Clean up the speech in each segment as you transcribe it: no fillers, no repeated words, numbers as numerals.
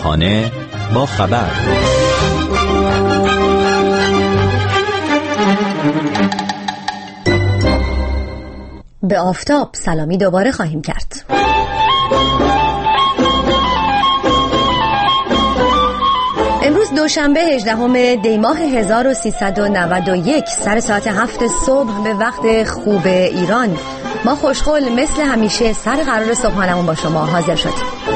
صبحانه با خبر. به آفتاب سلامی دوباره خواهیم کرد. امروز دوشنبه 18 دی ماه 1391 سر ساعت 7 صبح به وقت خوب ایران ما خوشخول مثل همیشه سر قرار صبحانمون با شما حاضر شدیم.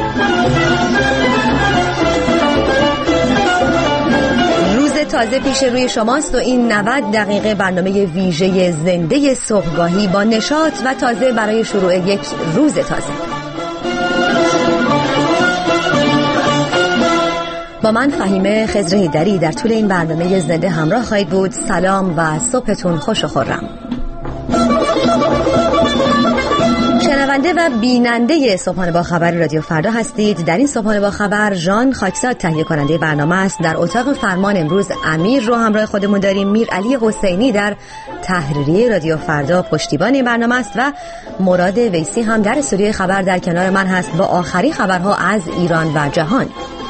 روز تازه پیش روی شماست و این 90 دقیقه برنامه ویژه زنده صبحگاهی با نشاط و تازه برای شروع یک روز تازه. با من فهیمه خضر هیدری در طول این برنامه زنده همراه خواهید بود. سلام و صبحتون خوش و خرم. شنونده و بیننده صبحانه با خبر رادیو فردا هستید. در این صبحانه با خبر ژان خاکزاد تهیه کننده برنامه است. در اتاق فرمان امروز امیر رو همراه خودمون داریم. میر علی حسینی در تحریریه رادیو فردا پشتیبان این برنامه است و مراد ویسی هم در استودیوی خبر در کنار من هست با آخرین خبرها از ایران و جهان.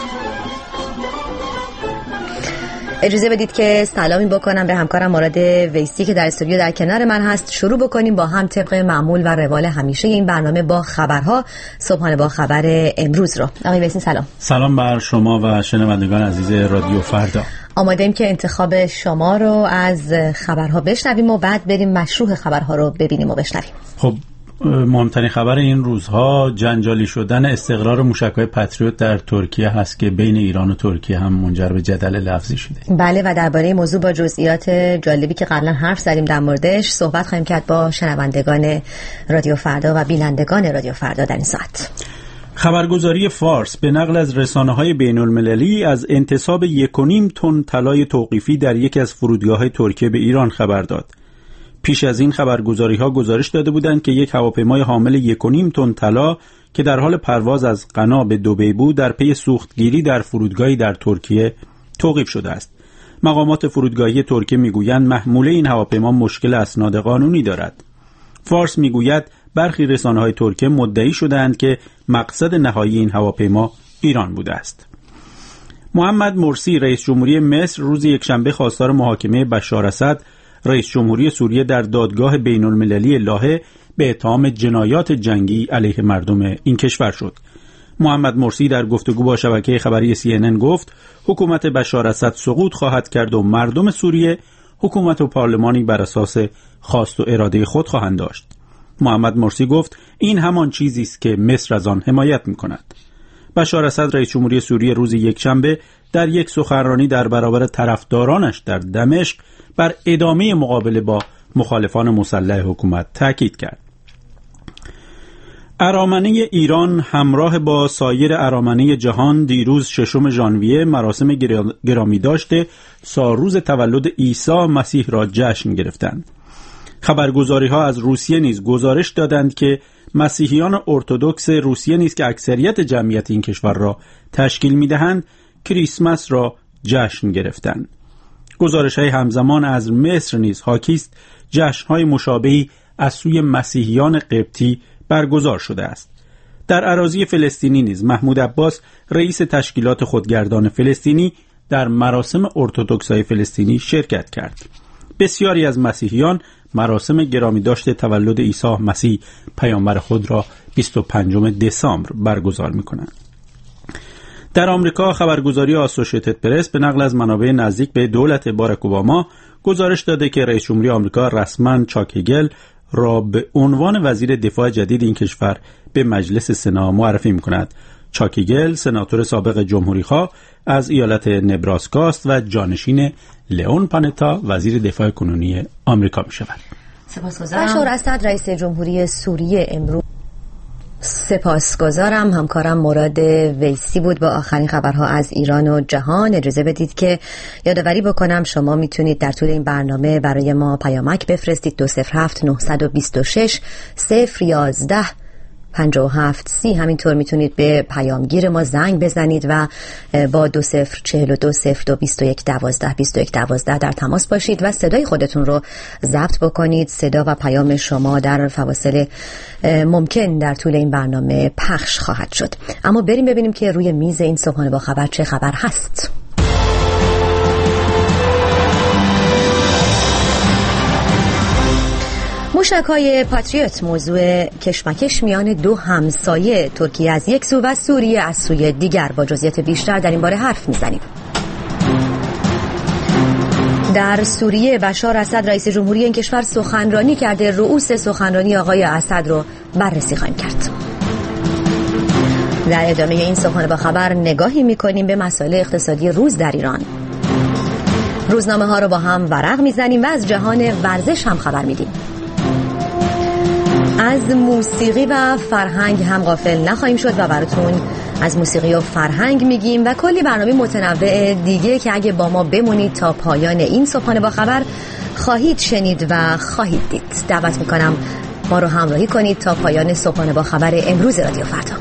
اجازه بدید که سلامی بکنم به همکارم مراد ویسی که در استودیو در کنار من هست. شروع بکنیم با هم طبق معمول و روال همیشه این برنامه با خبرها صبحانه با خبر امروز رو. آقای ویسی سلام. سلام بر شما و شنوندگان عزیز رادیو فردا. آماده ایم که انتخاب شما رو از خبرها بشنویم و بعد بریم مشروح خبرها رو ببینیم و بشنویم. خب مهمترین خبر این روزها جنجالی شدن استقرار موشک‌های پتریوت در ترکیه هست که بین ایران و ترکیه هم منجر به جدل لفظی شده. بله و درباره این موضوع با جزئیات جالبی که قبلا حرف زدیم در موردش صحبت خواهیم کرد با شنوندگان رادیو فردا و بینندگان رادیو فردا در این ساعت. خبرگزاری فارس به نقل از رسانه‌های بین‌المللی از انتصاب 1.5 تن طلای توقیفی در یکی از فرودگاه‌های ترکیه به ایران خبر داد. پیش از این خبرگزاری‌ها گزارش داده بودند که یک هواپیمای حامل 1.5 تن طلا که در حال پرواز از غنا به دبی بود در پی سوختگیری در فرودگاهی در ترکیه توقیف شده است. مقامات فرودگاهی ترکیه میگویند محموله این هواپیما مشکل اسناد قانونی دارد. فارس میگوید برخی رسانه‌های ترکیه مدعی شدند که مقصد نهایی این هواپیما ایران بوده است. محمد مرسی رئیس جمهوری مصر روز یکشنبه خواستار محاکمه بشار اسد رئیس جمهوری سوریه در دادگاه بین‌المللی لاهه به اتهام جنایات جنگی علیه مردم این کشور شد. محمد مرسی در گفتگو با شبکه خبری CNN گفت حکومت بشار اسد سقوط خواهد کرد و مردم سوریه حکومت و پارلمانی بر اساس خواست و اراده خود خواهند داشت. محمد مرسی گفت این همان چیزی است که مصر از آن حمایت می‌کند. بشار اسد رئیس جمهوری سوریه روز یکشنبه در یک سخنرانی در برابر طرفدارانش در دمشق بر ادامه مقابله با مخالفان مسلح حکومت تاکید کرد. ارامنه ایران همراه با سایر ارامنه جهان دیروز 6 ژانویه مراسم گرامی داشته سالروز تولد عیسی مسیح را جشن گرفتند. خبرگزاری‌ها از روسیه نیز گزارش دادند که مسیحیان ارتدوکس روسیه نیز که اکثریت جمعیت این کشور را تشکیل می‌دهند کریسمس را جشن گرفتند. گزارش‌های همزمان از مصر نیز حاکی است جشن‌های مشابهی از سوی مسیحیان قبطی برگزار شده است. در اراضی فلسطینی نیز محمود عباس رئیس تشکیلات خودگردان فلسطینی در مراسم ارتدوکس‌های فلسطینی شرکت کرد. بسیاری از مسیحیان مراسم گرامیداشت تولد عیسی مسیح پیامبر خود را 25 دسامبر برگزار می‌کنند. در آمریکا خبرگزاری آسوشیتد پرس به نقل از منابع نزدیک به دولت باراک اوباما گزارش داده که رئیس جمهوری آمریکا رسما چاک هگل را به عنوان وزیر دفاع جدید این کشور به مجلس سنا معرفی می‌کند. چاک هگل سناتور سابق جمهوری‌خواه از ایالت نبراسکا است و جانشین لئون پانتا وزیر دفاع کنونی آمریکا می‌شود. سپاسگزارم. بشار اسد رئیس جمهوری سوریه امروز سپاسگزارم. همکارم مراد ویسی بود با آخرین خبرها از ایران و جهان. اجازه بدید که یادآوری بکنم شما میتونید در طول این برنامه برای ما پیامک بفرستید 207 926 011 5730. همینطور میتونید به پیامگیر ما زنگ بزنید و با 2042022112 در تماس باشید و صدای خودتون رو ضبط بکنید. صدا و پیام شما در فواصل ممکن در طول این برنامه پخش خواهد شد. اما بریم ببینیم که روی میز این صبحانه با خبر چه خبر هست. موشک‌های پاتریوت موضوع کشمکش میان دو همسایه، ترکیه از یک سو و سوریه از سوی دیگر. با جزئیات بیشتر در این باره حرف میزنیم. در سوریه بشار اسد رئیس جمهوری این کشور سخنرانی کرده. رؤوس سخنرانی آقای اسد رو بررسی خواهیم کرد. در ادامه این صبحانه با خبر نگاهی میکنیم به مسائل اقتصادی روز در ایران. روزنامه ها رو با هم ورق میزنیم و از جهان ورزش هم خبر میدیم. از موسیقی و فرهنگ هم غافل نخواهیم شد و براتون از موسیقی و فرهنگ میگیم و کلی برنامه متنوع دیگه که اگه با ما بمونید تا پایان این صبحانه با خبر خواهید شنید و خواهید دید. دعوت میکنم ما رو همراهی کنید تا پایان صبحانه با خبر امروز رادیو فردا.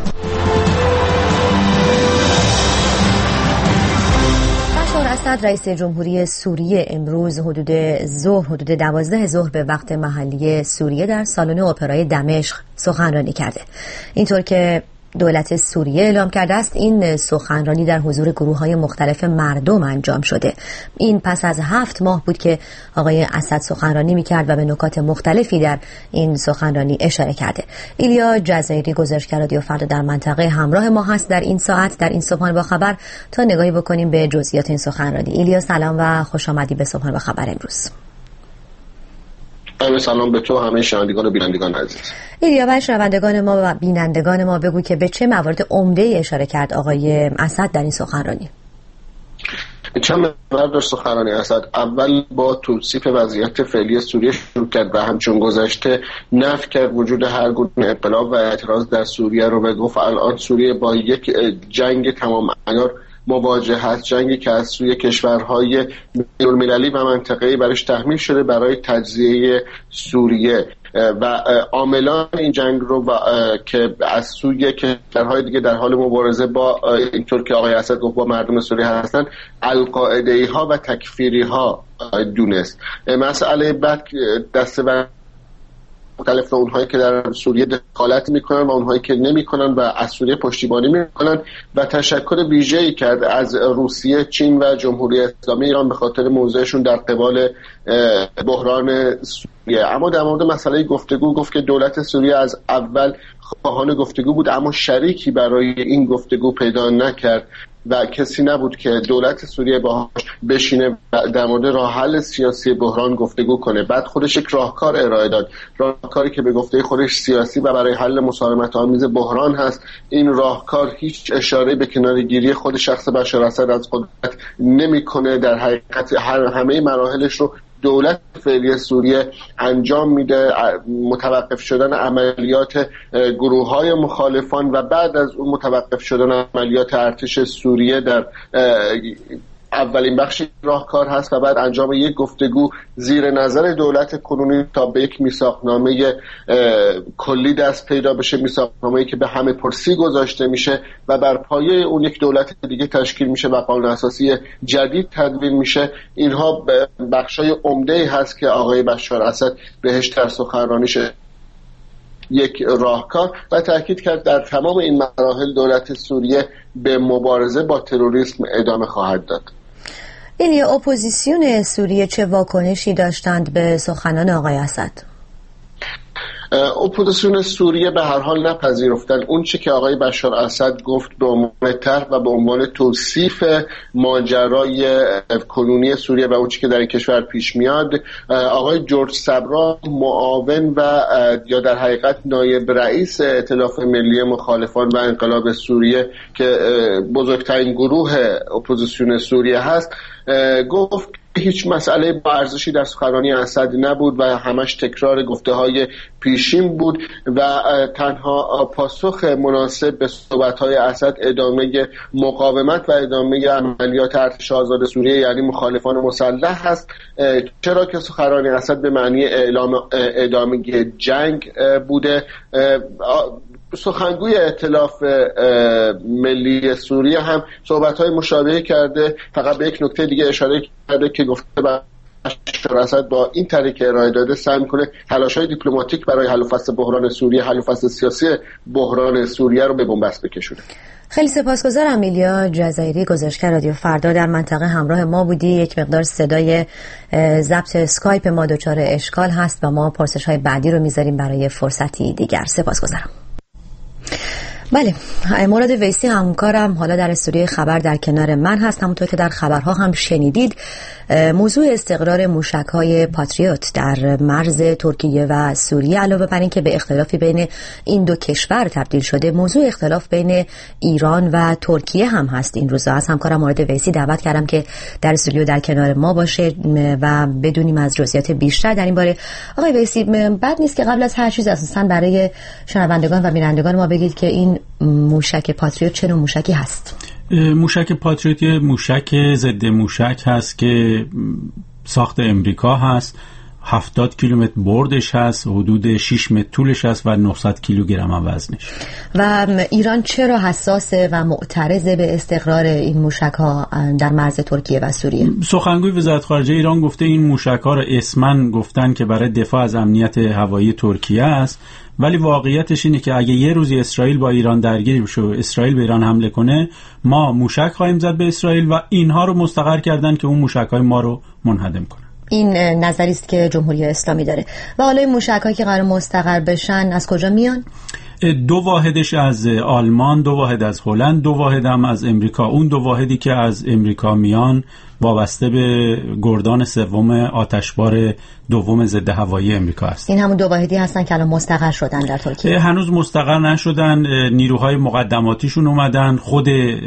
بشار اسد رئیس جمهوری سوریه امروز حدود 12 ظهر به وقت محلی سوریه در سالن اپرای دمشق سخنرانی کرده. اینطور که دولت سوریه اعلام کرده است این سخنرانی در حضور گروه‌های مختلف مردم انجام شده. این پس از 7 ماه بود که آقای اسد سخنرانی می‌کرد و به نکات مختلفی در این سخنرانی اشاره کرده. ایلیا جزایری گزارشگر رادیو فردا در منطقه همراه ما هست در این ساعت در این صبحانه با خبر تا نگاهی بکنیم به جزئیات این سخنرانی. ایلیا سلام و خوش آمدی به صبحانه با خبر امروز. سلام به تو همه شنوندگان و بینندگان عزیز. ایلیا و شنوندگان ما و بینندگان ما بگو که به چه موارد عمده اشاره کرد آقای اسد در این سخنرانی؟ چند موارد در سخنرانی اسد. اول با توصیف وضعیت فعلی سوریه شروع کرد و همچون گذشته نفی کرد وجود هر گونه انقلاب و اعتراض در سوریه رو و گفت الان سوریه با یک جنگ تمام عیار مواجه هست، جنگی که از سوی کشورهای بین‌المللی و منطقه‌ای برش تحمیل شده برای تجزیه سوریه و عاملان این جنگ رو که از سوی کشورهای دیگه در حال مبارزه با اینطور که آقای اسد گفت با مردم سوریه هستن القاعده‌ای ها و تکفیری ها دونست. مسئله بعد دسته مختلف اونهایی که در سوریه دخالت میکنن و اونهایی که نمیکنن و از سوریه پشتیبانی میکنن و تشکر ویژه‌ای کرد از روسیه، چین و جمهوری اسلامی ایران به خاطر موضعشون در قبال بحران سوریه. اما در مورد مسئله گفتگو گفت که دولت سوریه از اول خواهان گفتگو بود اما شریکی برای این گفتگو پیدا نکرد و کسی نبود که دولت سوریه باهاش بشینه در مورد راه حل سیاسی بحران گفتگو کنه. بعد خودش یک راهکار ارائه داد، راهکاری که به گفته خودش سیاسی و برای حل مسالمت آمیز بحران هست. این راهکار هیچ اشاره به کناره‌گیری خود شخص بشار اسد از قدرت نمی‌کنه. در حقیقت همه مراحلش رو دولت فعلی سوریه انجام میده، متوقف شدن عملیات گروه‌های مخالفان و بعد از اون متوقف شدن عملیات ارتش سوریه در اولین بخش راهکار هست و بعد انجام یک گفتگو زیر نظر دولت کنونی تا به یک میثاقنامه کلی دست پیدا بشه، میثاقنامه‌ای که به همه پرسی گذاشته میشه و بر پایه اون یک دولت دیگه تشکیل میشه و قانون اساسی جدید تدوین میشه. اینها بخشای عمده‌ای هست که آقای بشار اسد بهش در سخنرانیش یک راهکار و تاکید کرد در تمام این مراحل دولت سوریه به مبارزه با تروریسم ادامه خواهد داد. این اپوزیسیون سوریه چه واکنشی داشتند به سخنان آقای اسد؟ اپوزیسیون سوریه به هر حال نپذیرفتن اون چی که آقای بشار اسد گفت به عنوان طرح و به عنوان توصیف ماجرای کنونی سوریه و اون چی که در این کشور پیش میاد. آقای جورج سبرا معاون و یا در حقیقت نایب رئیس ائتلاف ملی مخالفان و انقلاب سوریه که بزرگترین گروه اپوزیسیون سوریه هست گفت هیچ مسئله با ارزشی در سخنرانی اسد نبود و همش تکرار گفته‌های پیشین بود و تنها پاسخ مناسب به صحبت‌های اسد ادامه مقاومت و ادامه عملیات ارتش آزاد سوریه یعنی مخالفان مسلح هست، چرا که سخنرانی اسد به معنی اعلام ادامه جنگ بوده. سخنگوی ائتلاف ملی سوریه هم صحبت‌های مشابهی کرده. فقط به یک نکته دیگه اشاره کرده که گفته بشار اسد با این طریق که ارائه داده سعی می‌کنه تلاش‌های دیپلماتیک برای حل و فصل بحران سوریه، حل و فصل سیاسی بحران سوریه رو به بنبست بکشونه. خیلی سپاسگزارم ایلیا جزایری، گزارشگر رادیو فردا در منطقه همراه ما بودی. یک مقدار صدای ضبط اسکایپ ما دچار اشکال هست و ما پرسش‌های بعدی رو می‌ذاریم برای فرصتی دیگر. سپاسگزارم. بله، مراد ویسی همکارم حالا در استودیوی خبر در کنار من هست. همونطور که در خبرها هم شنیدید، موضوع استقرار موشک‌های پاتریوت در مرز ترکیه و سوریه علاوه بر این که به اختلافی بین این دو کشور تبدیل شده، موضوع اختلاف بین ایران و ترکیه هم هست. این روزا از همکارم مراد ویسی دعوت کردم که در استودیو در کنار ما باشه و بدونیم از جزئیات بیشتر در این باره. آقای ویسی، بد نیست که قبل از هر چیز اساساً برای شنوندگان و بینندگان ما بگید که این موشک پاتریوت چه نوع موشکی هست؟ موشک پاتریوت یه موشک ضد موشک هست که ساخت امریکا هست. 70 کیلومتر بردش هست، حدود 6 متر طولش هست و 900 کیلوگرم هم وزنش. و ایران چرا حساسه و معترض به استقرار این موشک‌ها در مرز ترکیه و سوریه؟ سخنگوی وزارت خارجه ایران گفته این موشک‌ها رو اسمن گفتن که برای دفاع از امنیت هوایی ترکیه است، ولی واقعیتش اینه که اگه یه روزی اسرائیل با ایران درگیر بشه و اسرائیل به ایران حمله کنه، ما موشک خواهیم زد به اسرائیل و اینها رو مستقر کردن که اون موشک‌های ما رو منهدم کنن. این نظری است که جمهوری اسلامی داره. و حالا این موشک‌هایی که قرار مستقر بشن از کجا میان؟ 2 واحدش از آلمان، 2 واحد از هلند، 2 واحد هم از امریکا. اون 2 واحدی که از امریکا میان وابسته به گردان سوم آتشبار دوم ضد هوایی امریکا است. این همون 2 واحدی هستن که الان مستقر شدن در ترکیه؟ هنوز مستقر نشدن، نیروهای مقدماتیشون اومدن، خود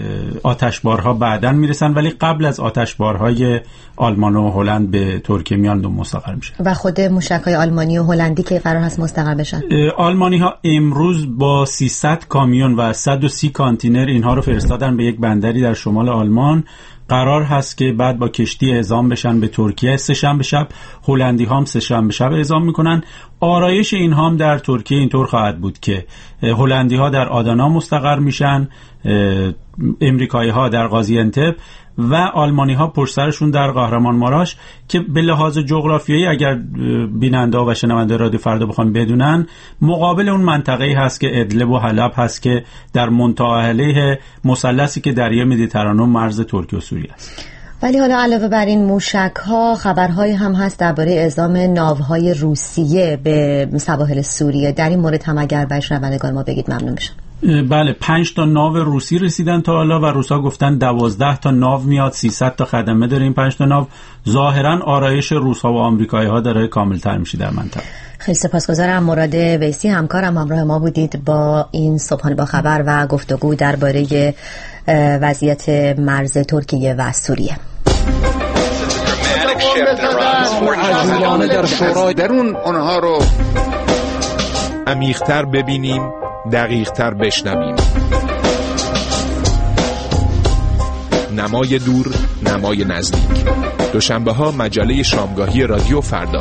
آتشبارها بعداً میرسن، ولی قبل از آتشبارهای آلمان و هلند به ترکیه میان و مستقر میشن. و خود موشک‌های آلمانی و هلندی که قرار هست مستقر بشن؟ آلمانی‌ها امروز با 300 کامیون و 130 کانتینر اینها رو فرستادن به یک بندری در شمال آلمان. قرار هست که بعد با کشتی اعزام بشن به ترکیه 3 شنبه شب. هلندی ها هم 3 شنبه شب اعزام میکنن. آرایش اینها هم در ترکیه اینطور خواهد بود که هلندی ها در آدانا مستقر میشن، امریکایی ها در قازیانتپ و آلمانی ها پشت سرشون در قهرمان ماراش، که به لحاظ جغرافیایی اگر بیننده و شنونده رادیو فردا بخوان بدونن، مقابل اون منطقه‌ای هست که ادلب و حلب هست که در منتهی علیه مثلثی که دریای مدیترانه مرز ترکیه و سوریه است. ولی حالا علاوه بر این موشک‌ها خبرهایی هم هست درباره اعزام ناوهای روسیه به سواحل سوریه. در این مورد هم اگر برای شنوندگان ما بگید ممنون میشم. بله، 5 تا ناو روسی رسیدن تا حالا و روسا گفتن 12 تا ناو میاد، 300 تا خدمه داره این 5 تا ناو. ظاهرا آرایش روس‌ها و آمریکایی‌ها داره کامل‌تر میشه در منطقه. خیلی سپاسگزارم. مراد ویسی همکارم همراه ما بودید با این صبحانه با خبر و گفتگو درباره وضعیت مرز ترکیه و سوریه. عجولانه در شورای درون اونها رو عمیق‌تر ببینیم، دقیق‌تر بشنویم. نمای دور، نمای نزدیک. دوشنبه‌ها مجله شامگاهی رادیو فردا.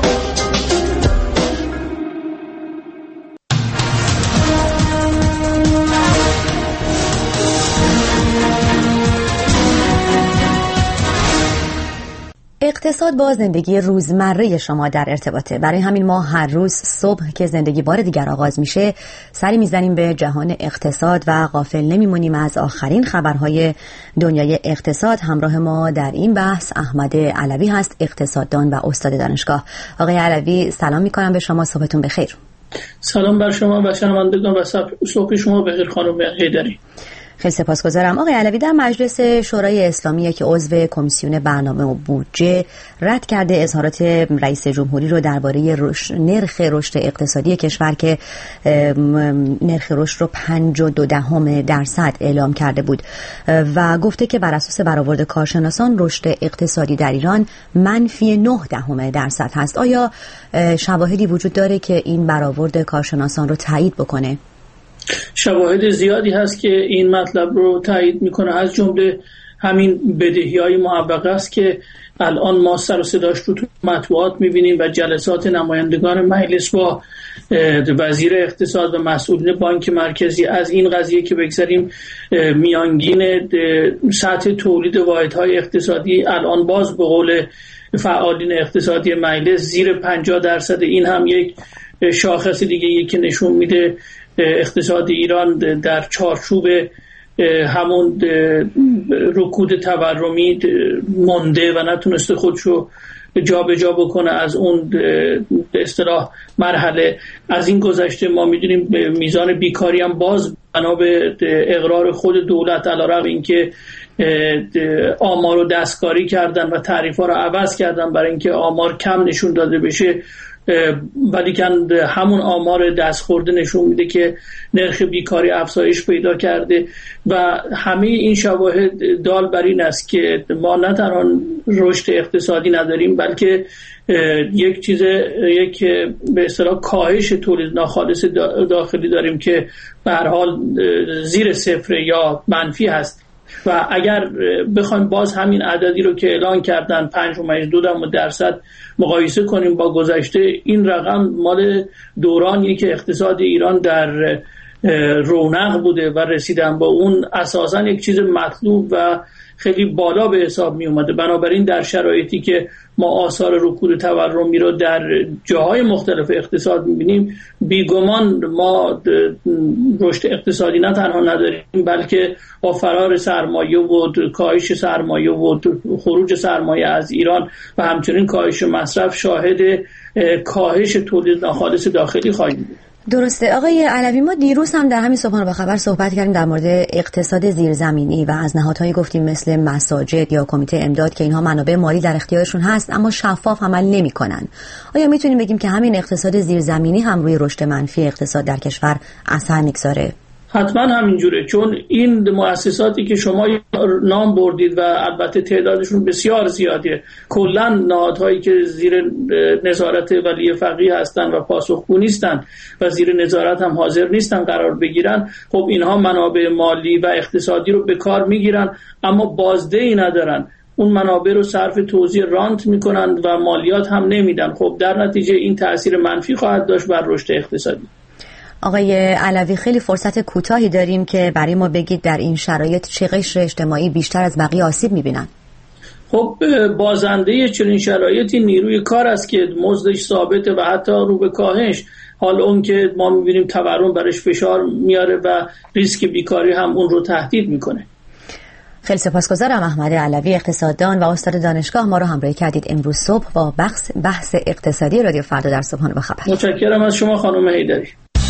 اقتصاد با زندگی روزمره شما در ارتباطه. برای همین ما هر روز صبح که زندگی بار دیگر آغاز میشه سری میزنیم به جهان اقتصاد و غافل نمیمونیم از آخرین خبرهای دنیای اقتصاد. همراه ما در این بحث احمد علوی هست، اقتصاددان و استاد دانشگاه. آقای علوی سلام میکنم به شما، صبحتون بخیر. سلام بر شما و شنوندگان و صبح شما بخیر خانم حیدری. خیلی سپاسگزارم. آقای علوی، در مجلس شورای اسلامی که عضو کمیسیون برنامه و بودجه رد کرده اظهارات رئیس جمهوری رو درباره نرخ رشد اقتصادی کشور که نرخ رشد رو 5.2% اعلام کرده بود و گفته که بر اساس برآورد کارشناسان رشد اقتصادی در ایران -0.9% هست. آیا شواهدی وجود داره که این برآورد کارشناسان رو تایید بکنه؟ شواهد زیادی هست که این مطلب رو تایید میکنه، از جمله همین بدهی‌های معوقه است که الان ما سر و صداش رو تو مطبوعات می‌بینیم و جلسات نمایندگان مجلس با وزیر اقتصاد و مسئولین بانک مرکزی. از این قضیه که بگذاریم، میانگین سطح تولید واحدهای اقتصادی الان باز به قول فعالین اقتصادی مجلس زیر 50%. این هم یک شاخص دیگه که نشون میده اقتصاد ایران در چارچوب همون رکود تورمی مونده و نتونسته خودشو جا به جا بکنه از اون به اصطلاح مرحله. از این گذشته ما میدونیم میزان بیکاری هم باز بنا به اقرار خود دولت، علیرغم اینکه آمار رو دستکاری کردن و تعریف‌ها رو عوض کردن برای اینکه آمار کم نشون داده بشه، ولی همون آمار دستخورده نشون میده که نرخ بیکاری افزایش پیدا کرده و همه این شواهد دال بر این است که ما نه تنها رشد اقتصادی نداریم، بلکه یک به اصطلاح کاهش تولید ناخالص داخلی داریم که به هر حال زیر صفر یا منفی هست. و اگر بخوایم باز همین عددی رو که اعلان کردن 5.2% مقایسه کنیم با گذشته، این رقم مال دورانی که اقتصاد ایران در رونق بوده و رسیدن با اون اساساً یک چیز مطلوب و خیلی بالا به حساب می اومده. بنابراین در شرایطی که ما آثار رکود تورمی رو در جاهای مختلف اقتصاد می‌بینیم، بیگمان ما رشد اقتصادی نه تنها نداریم، بلکه با فرار سرمایه و کاهش سرمایه و خروج سرمایه از ایران و همچنین کاهش مصرف شاهد کاهش تولید ناخالص داخلی خواهیم بود. درسته آقای علوی، ما دیروز هم در همین صبحانه با خبر صحبت کردیم در مورد اقتصاد زیرزمینی و از نهادهایی گفتیم مثل مساجد یا کمیته امداد که اینها منابع مالی در اختیارشون هست اما شفاف عمل نمی‌کنن. آیا میتونیم بگیم که همین اقتصاد زیرزمینی هم روی رشد منفی اقتصاد در کشور اثر می‌گذاره؟ حتما همینجوره، چون این مؤسساتی که شما نام بردید و البته تعدادشون بسیار زیاده، کلا نهادهایی که زیر نظارت ولی فقیه هستن و پاسخگو نیستن و زیر نظارت هم حاضر نیستن قرار بگیرن، خب اینها منابع مالی و اقتصادی رو به کار میگیرن اما بازدهی ندارن، اون منابع رو صرف توزیع رانت میکنن و مالیات هم نمیدن. خب در نتیجه این تأثیر منفی خواهد داشت بر رشد اقتصادی. آقای علوی، خیلی فرصت کوتاهی داریم که برای ما بگید در این شرایط چه قشر اجتماعی بیشتر از بقیه آسیب می‌بینن؟ خب بازنده چنین شرایطی نیروی کار است که مزدش ثابته و حتی رو به کاهش. حالا اون که ما می‌بینیم تورم برش فشار میاره و ریسک بیکاری هم اون رو تهدید میکنه. خیلی سپاسگزارم. احمد علوی، اقتصاددان و استاد دانشگاه، ما رو همراهی کردید امروز صبح با بحث اقتصادی رادیو فردا در صبحانه با خبر. متشکرم از شما خانم حیدری.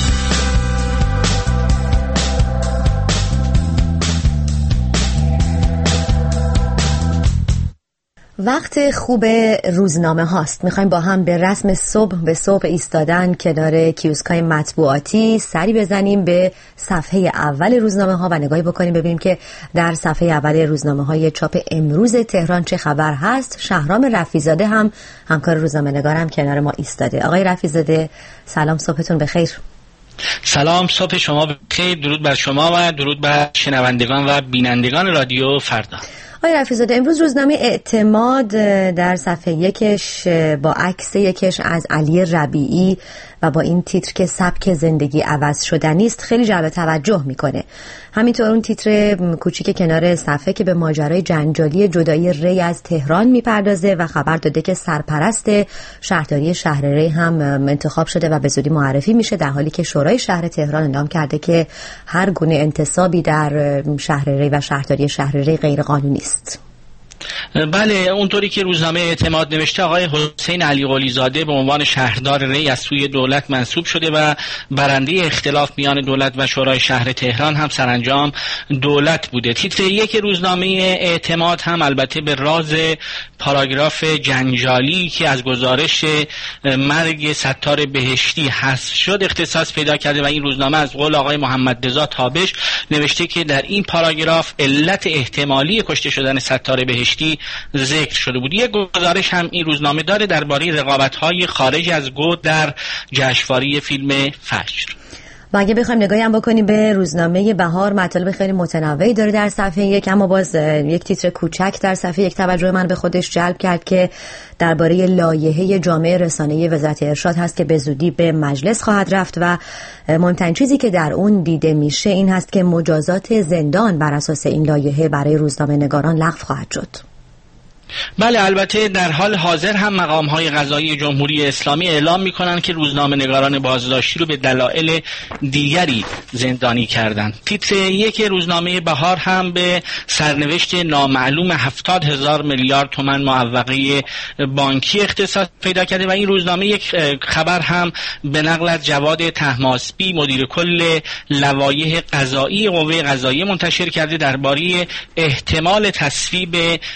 وقت خوب روزنامه هاست. میخوایم با هم به رسم صبح به صبح ایستادن کنار کیوسکای مطبوعاتی سری بزنیم به صفحه اول روزنامه ها و نگاهی بکنیم ببینیم که در صفحه اول روزنامه های چاپ امروز تهران چه خبر هست. شهرام رفیع‌زاده هم همکار روزنامه نگارم کنار ما ایستاده. آقای رفیع‌زاده سلام، صبحتون بخیر. سلام، صبح شما بخیر. درود بر شما و درود بر شنوندگان و بینندگان رادیو فردا. آقای رفیع‌زاده، امروز روزنامه اعتماد در صفحه یکش با عکس یکش از علی ربیعی و با این تیتر که سبک زندگی عوض شدنی است خیلی جلب توجه میکنه. همینطور اون تیتر کوچیک کنار صفحه که به ماجرای جنجالی جدایی ری از تهران میپردازه و خبر داده که سرپرست شهرداری شهر ری هم انتخاب شده و به زودی معرفی میشه، در حالی که شورای شهر تهران اعلام کرده که هر گونه انتصابی در شهر ری و شهرداری شهر ری غیر قانونی است. بله، اونطوری که روزنامه اعتماد نوشته، آقای حسین علی قلی‌زاده به عنوان شهردار ری از سوی دولت منصوب شده و برنده اختلاف میان دولت و شورای شهر تهران هم سرانجام دولت بوده. تیتر یک روزنامه اعتماد هم البته به راز پاراگراف جنجالی که از گزارش مرگ ستار بهشتی حذف شد اختصاص پیدا کرده و این روزنامه از قول آقای محمد رضا تابش نوشته که در این پاراگراف علت احتمالی کشته شدن ستار بهشتی ذکر شده بود. یک گزارش هم این روزنامه داره درباره رقابت‌های خارج از گود در جشنواره فیلم فجر. و اگه بخوایم نگاهی هم بکنیم به روزنامه بهار، مطالب خیلی متنوعی داره در صفحه 1، اما باز یک تیتر کوچک در صفحه 1 توجه من به خودش جلب کرد که درباره لایحه جامعه رسانه‌ای وزارت ارشاد هست که به زودی به مجلس خواهد رفت و مهمترین چیزی که در اون دیده میشه این هست که مجازات زندان بر اساس این لایحه برای روزنامه‌نگاران لغو خواهد شد. بله، البته در حال حاضر هم مقام‌های قضایی جمهوری اسلامی اعلام می‌کنند که روزنامه‌نگاران بازداشتی رو به دلایل دیگری زندانی کردند. تیتر 1 روزنامه بهار هم به سرنوشت نامعلوم 70,000 میلیارد تومان معوقه بانکی اختصاص پیدا کرده و این روزنامه یک خبر هم به نقل از جواد طهماسبی مدیر کل لوایح قضایی قوه قضاییه منتشر کرده درباره احتمال تصویب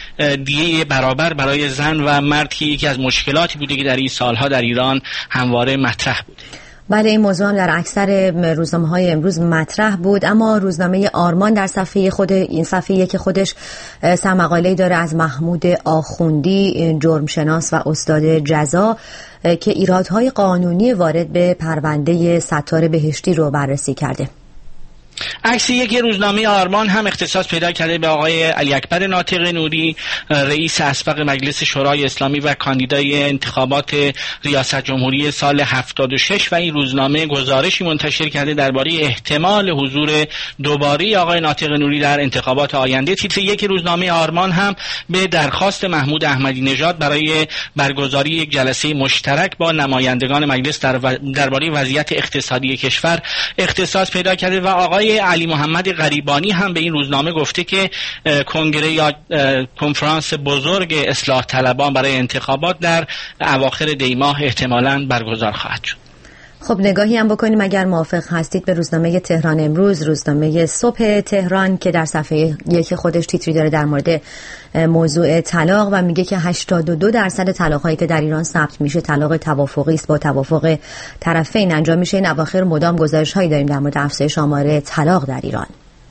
دیه برابر برای زن و مرد که یکی از مشکلاتی بوده که در این سالها در ایران همواره مطرح بوده. بله، این موضوع هم در اکثر روزنامه‌های امروز مطرح بود، اما روزنامه آرمان در صفحه این صفحه که خودش سرمقاله‌ای داره از محمود آخوندی، جرمشناس و استاد جزا، که ایرادهای قانونی وارد به پرونده ستار بهشتی رو بررسی کرده. عکس یک روزنامه آرمان هم اختصاص پیدا کرده به آقای علی اکبر ناطق نوری، رئیس اسبق مجلس شورای اسلامی و کاندیدای انتخابات ریاست جمهوری سال 76 و این روزنامه گزارشی منتشر کرده درباره احتمال حضور دوباره آقای ناطق نوری در انتخابات آینده. تیتر 1 روزنامه آرمان هم به درخواست محمود احمدی نژاد برای برگزاری یک جلسه مشترک با نمایندگان مجلس درباره وضعیت اقتصادی کشور اختصاص پیدا کرده و آقای علی محمد غریبانی هم به این روزنامه گفته که کنگره یا کنفرانس بزرگ اصلاح طلبان برای انتخابات در اواخر دی ماه احتمالاً برگزار خواهد شد. خب نگاهی هم بکنیم اگر موافق هستید به روزنامه تهران امروز، روزنامه صبح تهران که در صفحه 1 خودش تیتری داره در مورد موضوع طلاق و میگه که 82% طلاق‌هایی که در ایران ثبت میشه طلاق توافقی است، با توافق طرفین انجام میشه. این اواخر مدام گزارش‌هایی داریم در مورد افزایش آمار طلاق در ایران.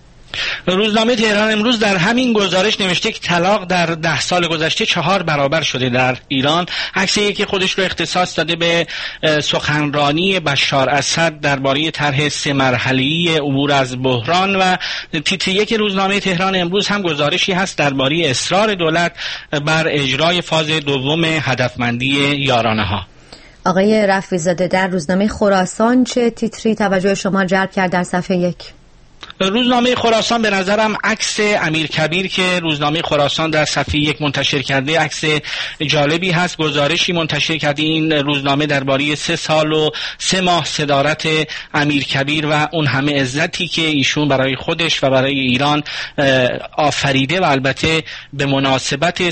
روزنامه تهران امروز در همین گزارش نوشته که طلاق در 10 سال گذشته 4 برابر شده در ایران. عکس که خودش رو اختصاص داده به سخنرانی بشار اسد درباره طرح 3 مرحله‌ای عبور از بحران و تیتر 1 روزنامه تهران امروز هم گزارشی هست درباره اصرار دولت بر اجرای فاز دوم هدفمندی یارانه‌ها. آقای رفیع‌زاده در روزنامه خراسان چه تیتری توجه شما جلب کرد در صفحه 1؟ روزنامه خراسان به نظرم عکس امیرکبیر که روزنامه خراسان در صفحه 1 منتشر کرده عکس جالبی هست. گزارشی منتشر کرده این روزنامه درباره 3 سال و 3 ماه صدارت امیرکبیر و اون همه عزتی که ایشون برای خودش و برای ایران آفریده و البته به مناسبت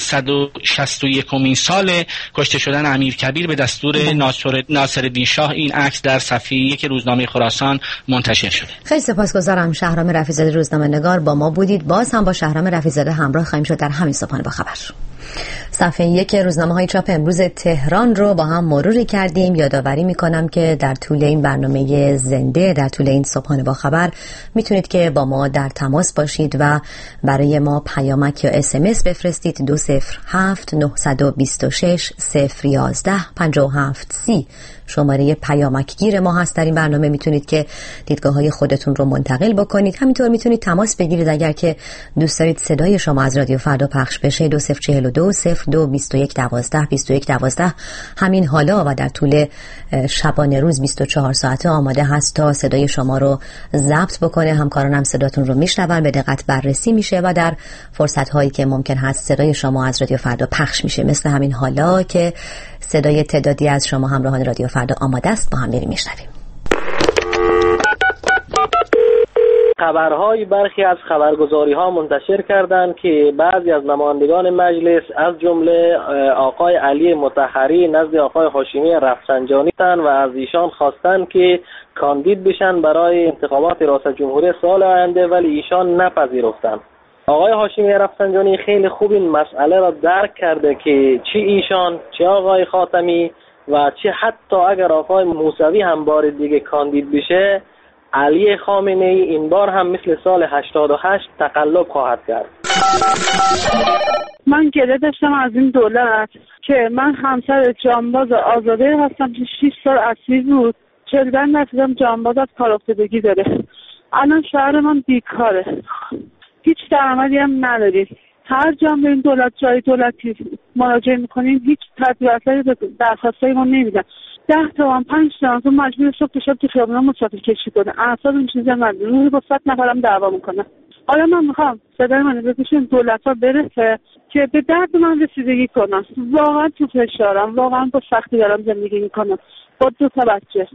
161مین سال کشته شدن امیرکبیر به دستور ناصرالدین شاه این عکس در صفحه 1 روزنامه خراسان منتشر شده. خیلی سپاسگزارم. شهرام رفیع‌زاده روزنامه‌نگار با ما بودید. باز هم با شهرام رفیع‌زاده همراه خواهیم شد در همین صبحانه با خبر. صفحه 1 روزنامه‌های چاپ امروز تهران رو با هم مروری کردیم. یادآوری می‌کنم که در طول این برنامه زنده، در طول این صبحانه با خبر میتونید که با ما در تماس باشید و برای ما پیامک یا SMS بفرستید. 207 926 011 5730 شماره پیامکگیر ما هست. در این برنامه میتونید که دیدگاه‌های خودتون رو منتقل بکنید. همینطور میتونید تماس بگیرید اگر که دوست دارید صدای شما از رادیو فردا پخش بشه. 2042 02 21 12 21 12 همین حالا و در طول شبانه روز 24 ساعته آماده هست تا صدای شما رو ضبط بکنه. همکارانم صداتون رو میشنون، به دقت بررسی میشه و در فرصت‌هایی که ممکن هست صدای شما از رادیو فردا پخش میشه، مثل همین حالا که صدای تعدادی از شما همراهان رادیو فردا آماده است. با هم بریم میشنویم. خبرهای برخی از خبرگزاری‌ها منتشر کردند که بعضی از نمایندگان مجلس از جمله آقای علی مطهری نزد آقای هاشمی رفسنجانی و از ایشان خواستند که کاندید بشن برای انتخابات ریاست جمهوری سال آینده، ولی ایشان نپذیرفتند. آقای هاشمی رفسنجانی خیلی خوب این مسئله را درک کرده که چه ایشان چه آقای خاتمی و چه حتی اگر آقای موسوی هم بار دیگه کاندید بشه، علی خامنه‌ای این بار هم مثل سال 88 تقلب خواهد کرد. من گله داشتم از این دولت که من همسر جانباز آزاده هستم که 6 سال اسیر بود 40% جانباز از کار افتادگی داره. الان شهر من بیکاره، هیچ درآمدی هم نداریم. هر جا بریم دولت جای دولتی مراجعه میکنیم هیچ تدبیراتی به درخواستای ما نمیدن. 10 تومن 5 تومن تو مجبور شد که شب تو خیابون مسافر کشی کنه. اعصاب این چیزا من روزی با 100 نفرم دعوا میکنه. حالا من میخوام صدای من بپیشون دولت‌ها برسه که به درد من رسیدگی کنم. واقعا تو فشارم، واقعا با سختی دارم زندگی میکنم با 2 تا بچه.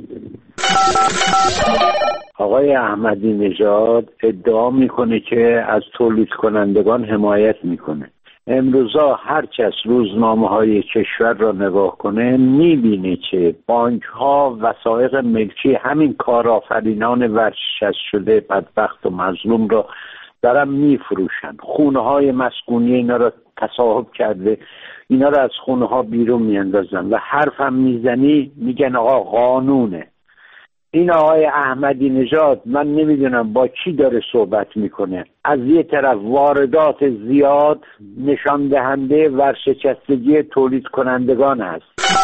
آقای احمدی نژاد ادعا میکنه که از تولید کنندگان حمایت میکنه. امروزا هر کس روزنامه‌های کشور را نگاه کنه میبینه که بانک‌ها وثایق ملکی همین کارآفرینان ورشکست شده بدبخت و مظلوم را دارن میفروشن. خونه‌های مسکونی اینا را تصاحب کرده، اینا را از خونه‌ها بیرون میاندازن و حرف هم میزنی میگن آقا قانونه. این آقای احمدی نژاد من نمیدونم با کی داره صحبت میکنه. از یه طرف واردات زیاد نشان دهنده ورشکستگی تولید کنندگان است.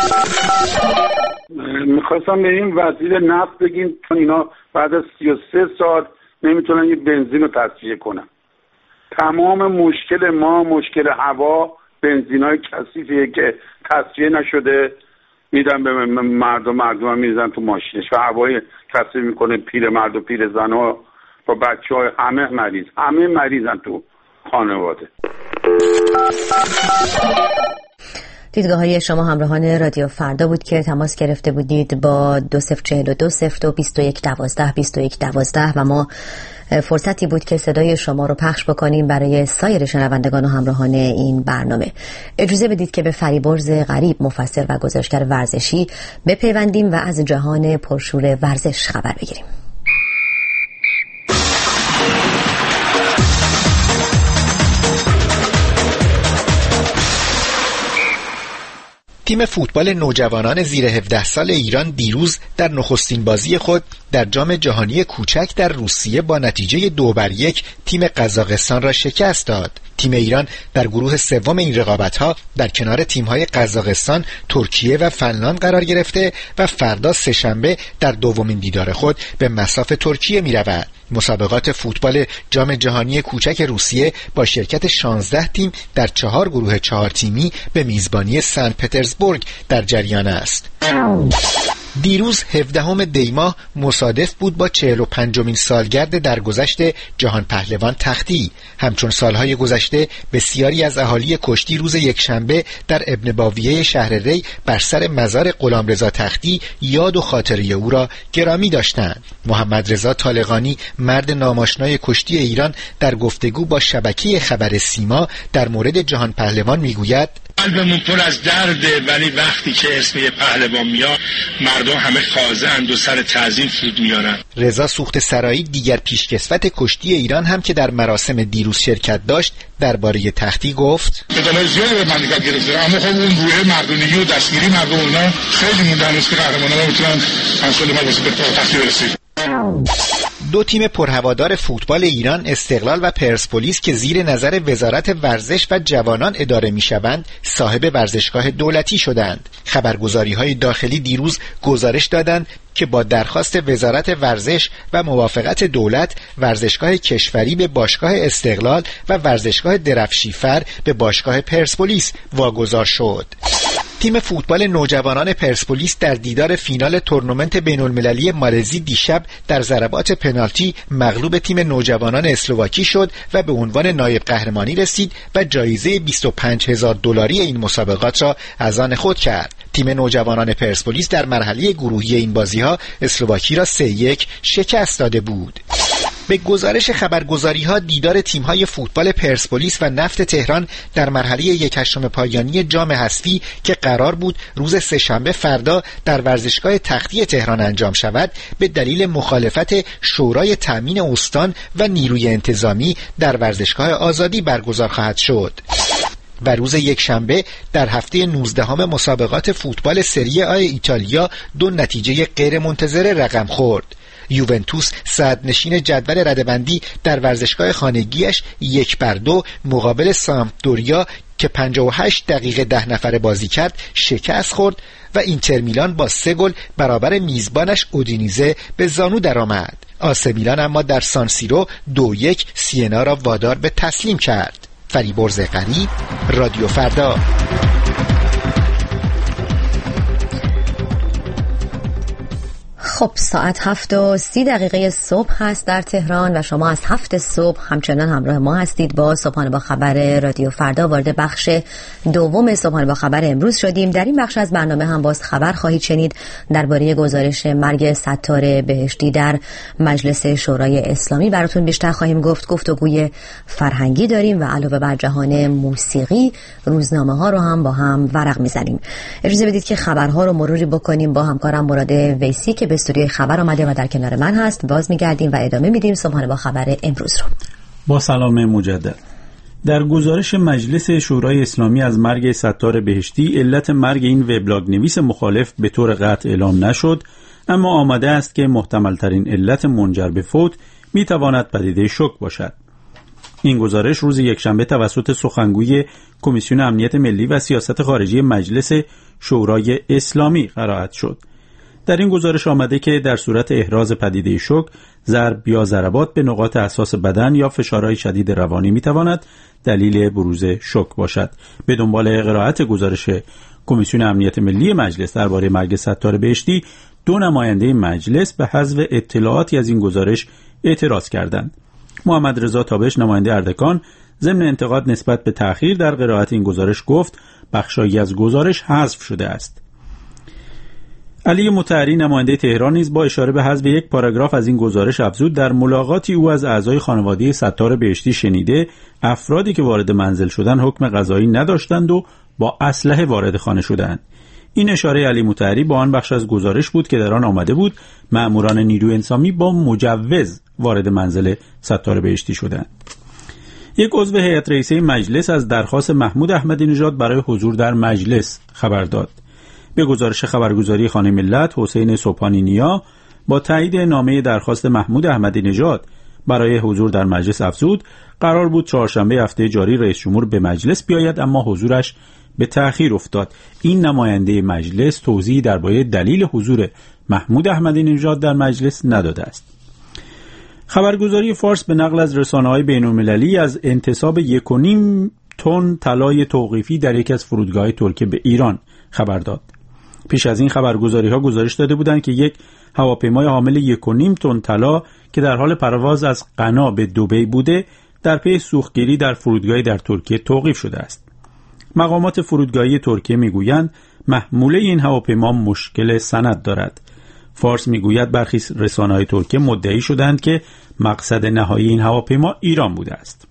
میخواستم به این وزیر نفت بگیم چون اینا بعد از 33 سال نمیتونن یه بنزین رو تصفیه کنن. تمام مشکل ما مشکل هوا، بنزینای کثیفیه که تصفیه نشده، میدن به مردم هم میزن تو ماشینش و هوای تصفیه میکنه. پیر مرد و پیر زن ها با بچه های همه مریضن تو خانواده. دیدگاه های شما همراهان رادیو فردا بود که تماس گرفته بودید با 2042 021 12 21 12 و ما فرصتی بود که صدای شما رو پخش بکنیم برای سایر شنوندگان و همراهان این برنامه. اجازه بدید که به فریبرز غریب، مفسر و گزارشگر ورزشی بپیوندیم و از جهان پرشور ورزش خبر بگیریم. تیم فوتبال نوجوانان زیر 17 سال ایران دیروز در نخستین بازی خود در جام جهانی کوچک در روسیه با نتیجه 2-1 تیم قزاقستان را شکست داد. تیم ایران در گروه سوم این رقابت‌ها در کنار تیم‌های قزاقستان، ترکیه و فنلاند قرار گرفته و فردا سه‌شنبه در دومین دیدار خود به مصاف ترکیه می‌رود. مسابقات فوتبال جام جهانی کوچک روسیه با شرکت 16 تیم در 4 گروه 4 تیمی به میزبانی سن پترزبورگ در جریان است. دیروز 17 دی ماه مصادف بود با 45مین سالگرد درگذشت جهان پهلوان تختی. همچون سالهای گذشته بسیاری از اهالی کشتی روز یکشنبه در ابن باویه شهر ری بر سر مزار غلامرضا تختی یاد و خاطره او را گرامی داشتند. محمد رضا طالقانی، مرد ناماشنای کشتی ایران، در گفتگو با شبکه خبر سیما در مورد جهان پهلوان میگوید: قلبمون پر از درده، ولی وقتی که اسم یه پهلوان میاد مردم همه خازه‌اند و سر تعظیم فرود میارن. رضا سوخت سرایی، دیگر پیشکسوت کشتی ایران، هم که در مراسم دیروز شرکت داشت درباره تختی گفت: مدال زیادی به مملکت گرفته، اما خب اون روح مردونگی و دستگیری مردم اونا خیلی موندن است که قهرمان‌ها بتونن مسئول ما به تختی برسید. دو تیم پرهوادار فوتبال ایران، استقلال و پرسپولیس، که زیر نظر وزارت ورزش و جوانان اداره می‌شوند، صاحب ورزشگاه دولتی شدند. خبرگزاری‌های داخلی دیروز گزارش دادند که با درخواست وزارت ورزش و موافقت دولت، ورزشگاه کشوری به باشگاه استقلال و ورزشگاه درفشیفر به باشگاه پرسپولیس واگذار شد. تیم فوتبال نوجوانان پرسپولیس در دیدار فینال تورنمنت بین‌المللی مالزی دیشب در ضربات پنالتی مغلوب تیم نوجوانان اسلواکی شد و به عنوان نایب قهرمانی رسید و جایزه $25,000 این مسابقات را از آن خود کرد. تیم نوجوانان پرسپولیس در مرحله گروهی این بازی‌ها اسلواکی را 3-1 شکست داده بود. به گزارش خبرگزاری‌ها، دیدار تیم‌های فوتبال پرسپولیس و نفت تهران در مرحله 1/8 پایانی جام حذفی که قرار بود روز سه‌شنبه فردا در ورزشگاه تختی تهران انجام شود، به دلیل مخالفت شورای تأمین استان و نیروی انتظامی در ورزشگاه آزادی برگزار خواهد شد. و روز یکشنبه در هفته 19 مسابقات فوتبال سری آ ایتالیا 2 نتیجه غیر منتظره رقم خورد. یوونتوس صدرنشین جدول رده‌بندی در ورزشگاه خانگیش 1-2 مقابل سامپدوریا که 58 دقیقه 10 نفره بازی کرد شکست خورد و اینتر میلان با 3 گل برابر میزبانش اودینیزه به زانو درآمد. آسه میلان اما در سان سیرو 2-1 سینا را وادار به تسلیم کرد. فریبرز غریب، رادیو فردا. خب ساعت 7:30 صبح هست در تهران و شما از 7 صبح همچنان همراه ما هستید با صبحانه با خبر رادیو فردا. وارد بخش دوم صبحانه با خبر امروز شدیم. در این بخش از برنامه هم باز خبر خواهید شنید درباره گزارش مرگ ستار بهشتی در مجلس شورای اسلامی. براتون بیشتر خواهیم گفت. گفتگوی فرهنگی داریم و علاوه بر جهان موسیقی روزنامه ها رو هم با هم ورق میزنیم. اجازه بدید که خبرها رو مروری بکنیم با همکارم مراد ویسی که به استودیوی خبر آمده و در کنار من هست. باز میگردیم و ادامه میدیم صبحانه با خبر امروز رو. با سلام مجدد. در گزارش مجلس شورای اسلامی از مرگ ستار بهشتی علت مرگ این وبلاگ نویس مخالف به طور قطع اعلام نشد، اما آمده است که محتمل ترین علت منجر به فوت میتواند پدیده شوک باشد. این گزارش روز یکشنبه توسط سخنگوی کمیسیون امنیت ملی و سیاست خارجی مجلس شورای اسلامی قرائت شد. در این گزارش آمده که در صورت احراز پدیده شوک، ضرب یا ضربات به نقاط حساس بدن یا فشارهای شدید روانی میتواند دلیل بروز شوک باشد. به دنبال قرائت گزارش کمیسیون امنیت ملی مجلس درباره مرگ ستار بهشتی، 2 نماینده مجلس به حذف اطلاعاتی از این گزارش اعتراض کردند. محمد رضا تابش نماینده اردکان ضمن انتقاد نسبت به تأخیر در قرائت این گزارش گفت بخشایی از گزارش حذف شده است. علی مطهری نماینده تهران نیز با اشاره به حذف یک پاراگراف از این گزارش افزود در ملاقاتی او از اعضای خانواده ستار بهشتی شنیده افرادی که وارد منزل شدند حکم قضایی نداشتند و با اسلحه وارد خانه شدند. این اشاره علی مطهری با آن بخش از گزارش بود که در آن آمده بود مأموران نیروی انسانی با مجوز وارد منزل ستار بهشتی شدند. یک عضو هیئت رئیسه مجلس از درخواست محمود احمدی نژاد برای حضور در مجلس خبر داد. به گزارش خبرگزاری خانه ملت، حسین صبحانی نیا با تایید نامه درخواست محمود احمدی نژاد برای حضور در مجلس افزود قرار بود چهارشنبه هفته جاری رئیس جمهور به مجلس بیاید، اما حضورش به تأخیر افتاد. این نماینده مجلس توضیحی درباره دلیل حضور محمود احمدی نژاد در مجلس نداده است. خبرگزاری فارس به نقل از رسانه‌های بین‌المللی از انتصاب 1.5 تن طلای توقیفی در یکی از فرودگاه‌های ترکیه به ایران خبر داد. پیش از این خبرگزاری‌ها گزارش داده بودند که یک هواپیمای حامل 1.5 تن طلا که در حال پرواز از غنا به دبی بوده در پی سوختگیری در فرودگاهی در ترکیه توقیف شده است. مقامات فرودگاهی ترکیه میگویند محموله این هواپیما مشکل سند دارد. فارس میگوید برخی رسانه‌های ترکیه مدعی شدند که مقصد نهایی این هواپیما ایران بوده است.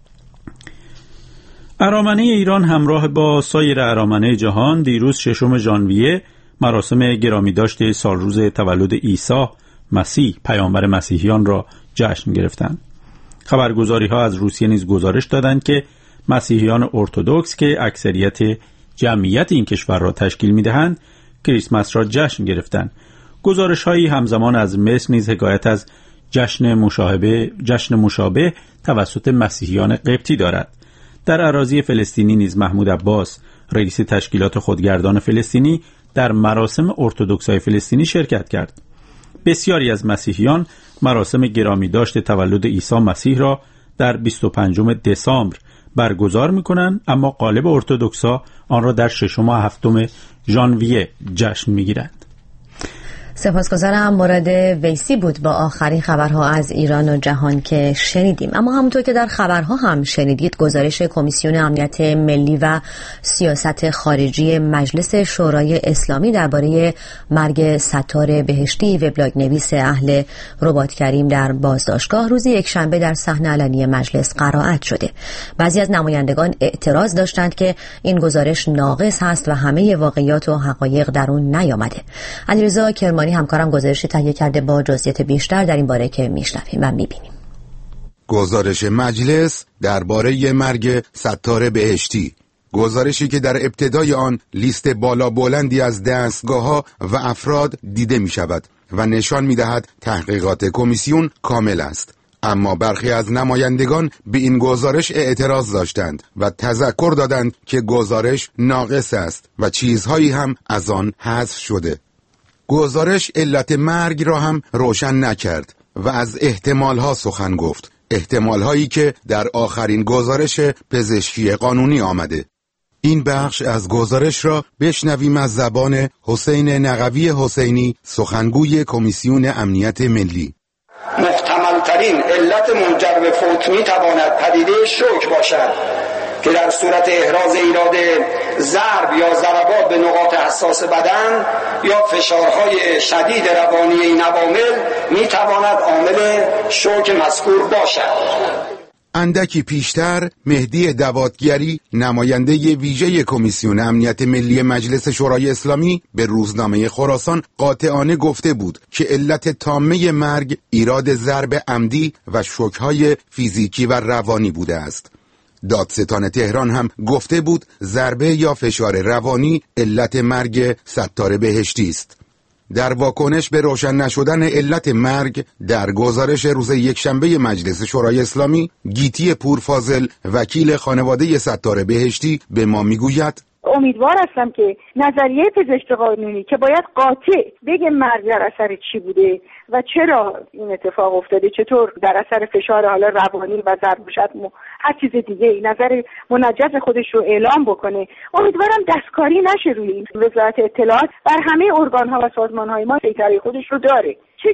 ارامنه ایران همراه با سایر ارامنه جهان دیروز 6 ژانویه مراسم گرامیداشت سالروز تولد عیسی مسیح پیامبر مسیحیان را جشن گرفتند. خبرگزاری‌ها از روسیه نیز گزارش دادند که مسیحیان ارتدوکس که اکثریت جمعیت این کشور را تشکیل می‌دهند کریسمس را جشن گرفتند. گزارش‌هایی همزمان از مصر نیز حکایت از جشن مشابه توسط مسیحیان قبطی دارد. در اراضی فلسطینی نیز محمود عباس رئیس تشکیلات خودگردان فلسطینی در مراسم ارتدوکسای فلسطینی شرکت کرد. بسیاری از مسیحیان مراسم گرامیداشت تولد عیسی مسیح را در 25 دسامبر برگزار می‌کنند، اما غالب ارتدوکسا آن را در 6 و 7 ژانویه جشن می‌گیرند. سپاسگزارم. مراد ویسی بود با آخرین خبرها از ایران و جهان که شنیدیم. اما همونطور که در خبرها هم شنیدید گزارش کمیسیون امنیت ملی و سیاست خارجی مجلس شورای اسلامی درباره مرگ ستار بهشتی وبلاگ نویس اهل رباط کریم در بازداشتگاه روز یکشنبه در صحن علنی مجلس قرائت شده. بعضی از نمایندگان اعتراض داشتند که این گزارش ناقص هست و همه واقعیات و حقایق در اون نیامده. علیرضا کرمانی همکارم گزارشی تهیه کرده با جزئیات بیشتر در این باره که میشنویم و میبینیم. گزارش مجلس درباره مرگ ستار بهشتی، گزارشی که در ابتدای آن لیست بالا بلندی از دستگاه‌ها و افراد دیده می شود. و نشان می‌دهد تحقیقات کمیسیون کامل است. اما برخی از نمایندگان به این گزارش اعتراض داشتند و تذکر دادند که گزارش ناقص است و چیزهایی هم از آن حذف شده. گزارش علت مرگ را هم روشن نکرد و از احتمالها سخن گفت، احتمالهایی که در آخرین گزارش پزشکی قانونی آمده. این بخش از گزارش را بشنویم از زبان حسین نقوی حسینی، سخنگوی کمیسیون امنیت ملی. محتملترین علت منجر به فوت میتواند پدیده شوک باشد که در صورت احراز ایراد ضرب یا ضربات به نقاط حساس بدن یا فشارهای شدید روانی این عوامل میتواند عامل شوک مذکور باشد. اندکی پیشتر مهدی دوادگری، نماینده ویژه کمیسیون امنیت ملی مجلس شورای اسلامی، به روزنامه خراسان قاطعانه گفته بود که علت تامه مرگ ایراد ضرب عمدی و شوک‌های فیزیکی و روانی بوده است. دادستان تهران هم گفته بود ضربه یا فشار روانی علت مرگ ستار بهشتی است. در واکنش به روشن نشدن علت مرگ در گزارش روز یکشنبه مجلس شورای اسلامی، گیتی پورفاضل، وکیل خانواده ستار بهشتی، به ما میگوید امیدوار هستم که نظریه پزشک قانونی که باید قاطع بگه مرگ در اثر چی بوده و چرا این اتفاق افتاده، چطور در اثر فشار حالا روانی و ضرب و شتم و هر چیز دیگه ای نظر منجز خودش رو اعلام بکنه. امیدوارم دستکاری نشه روی این. وزارت اطلاعات بر همه ارگان‌ها و سازمان‌های ما سیطره خودش رو داره.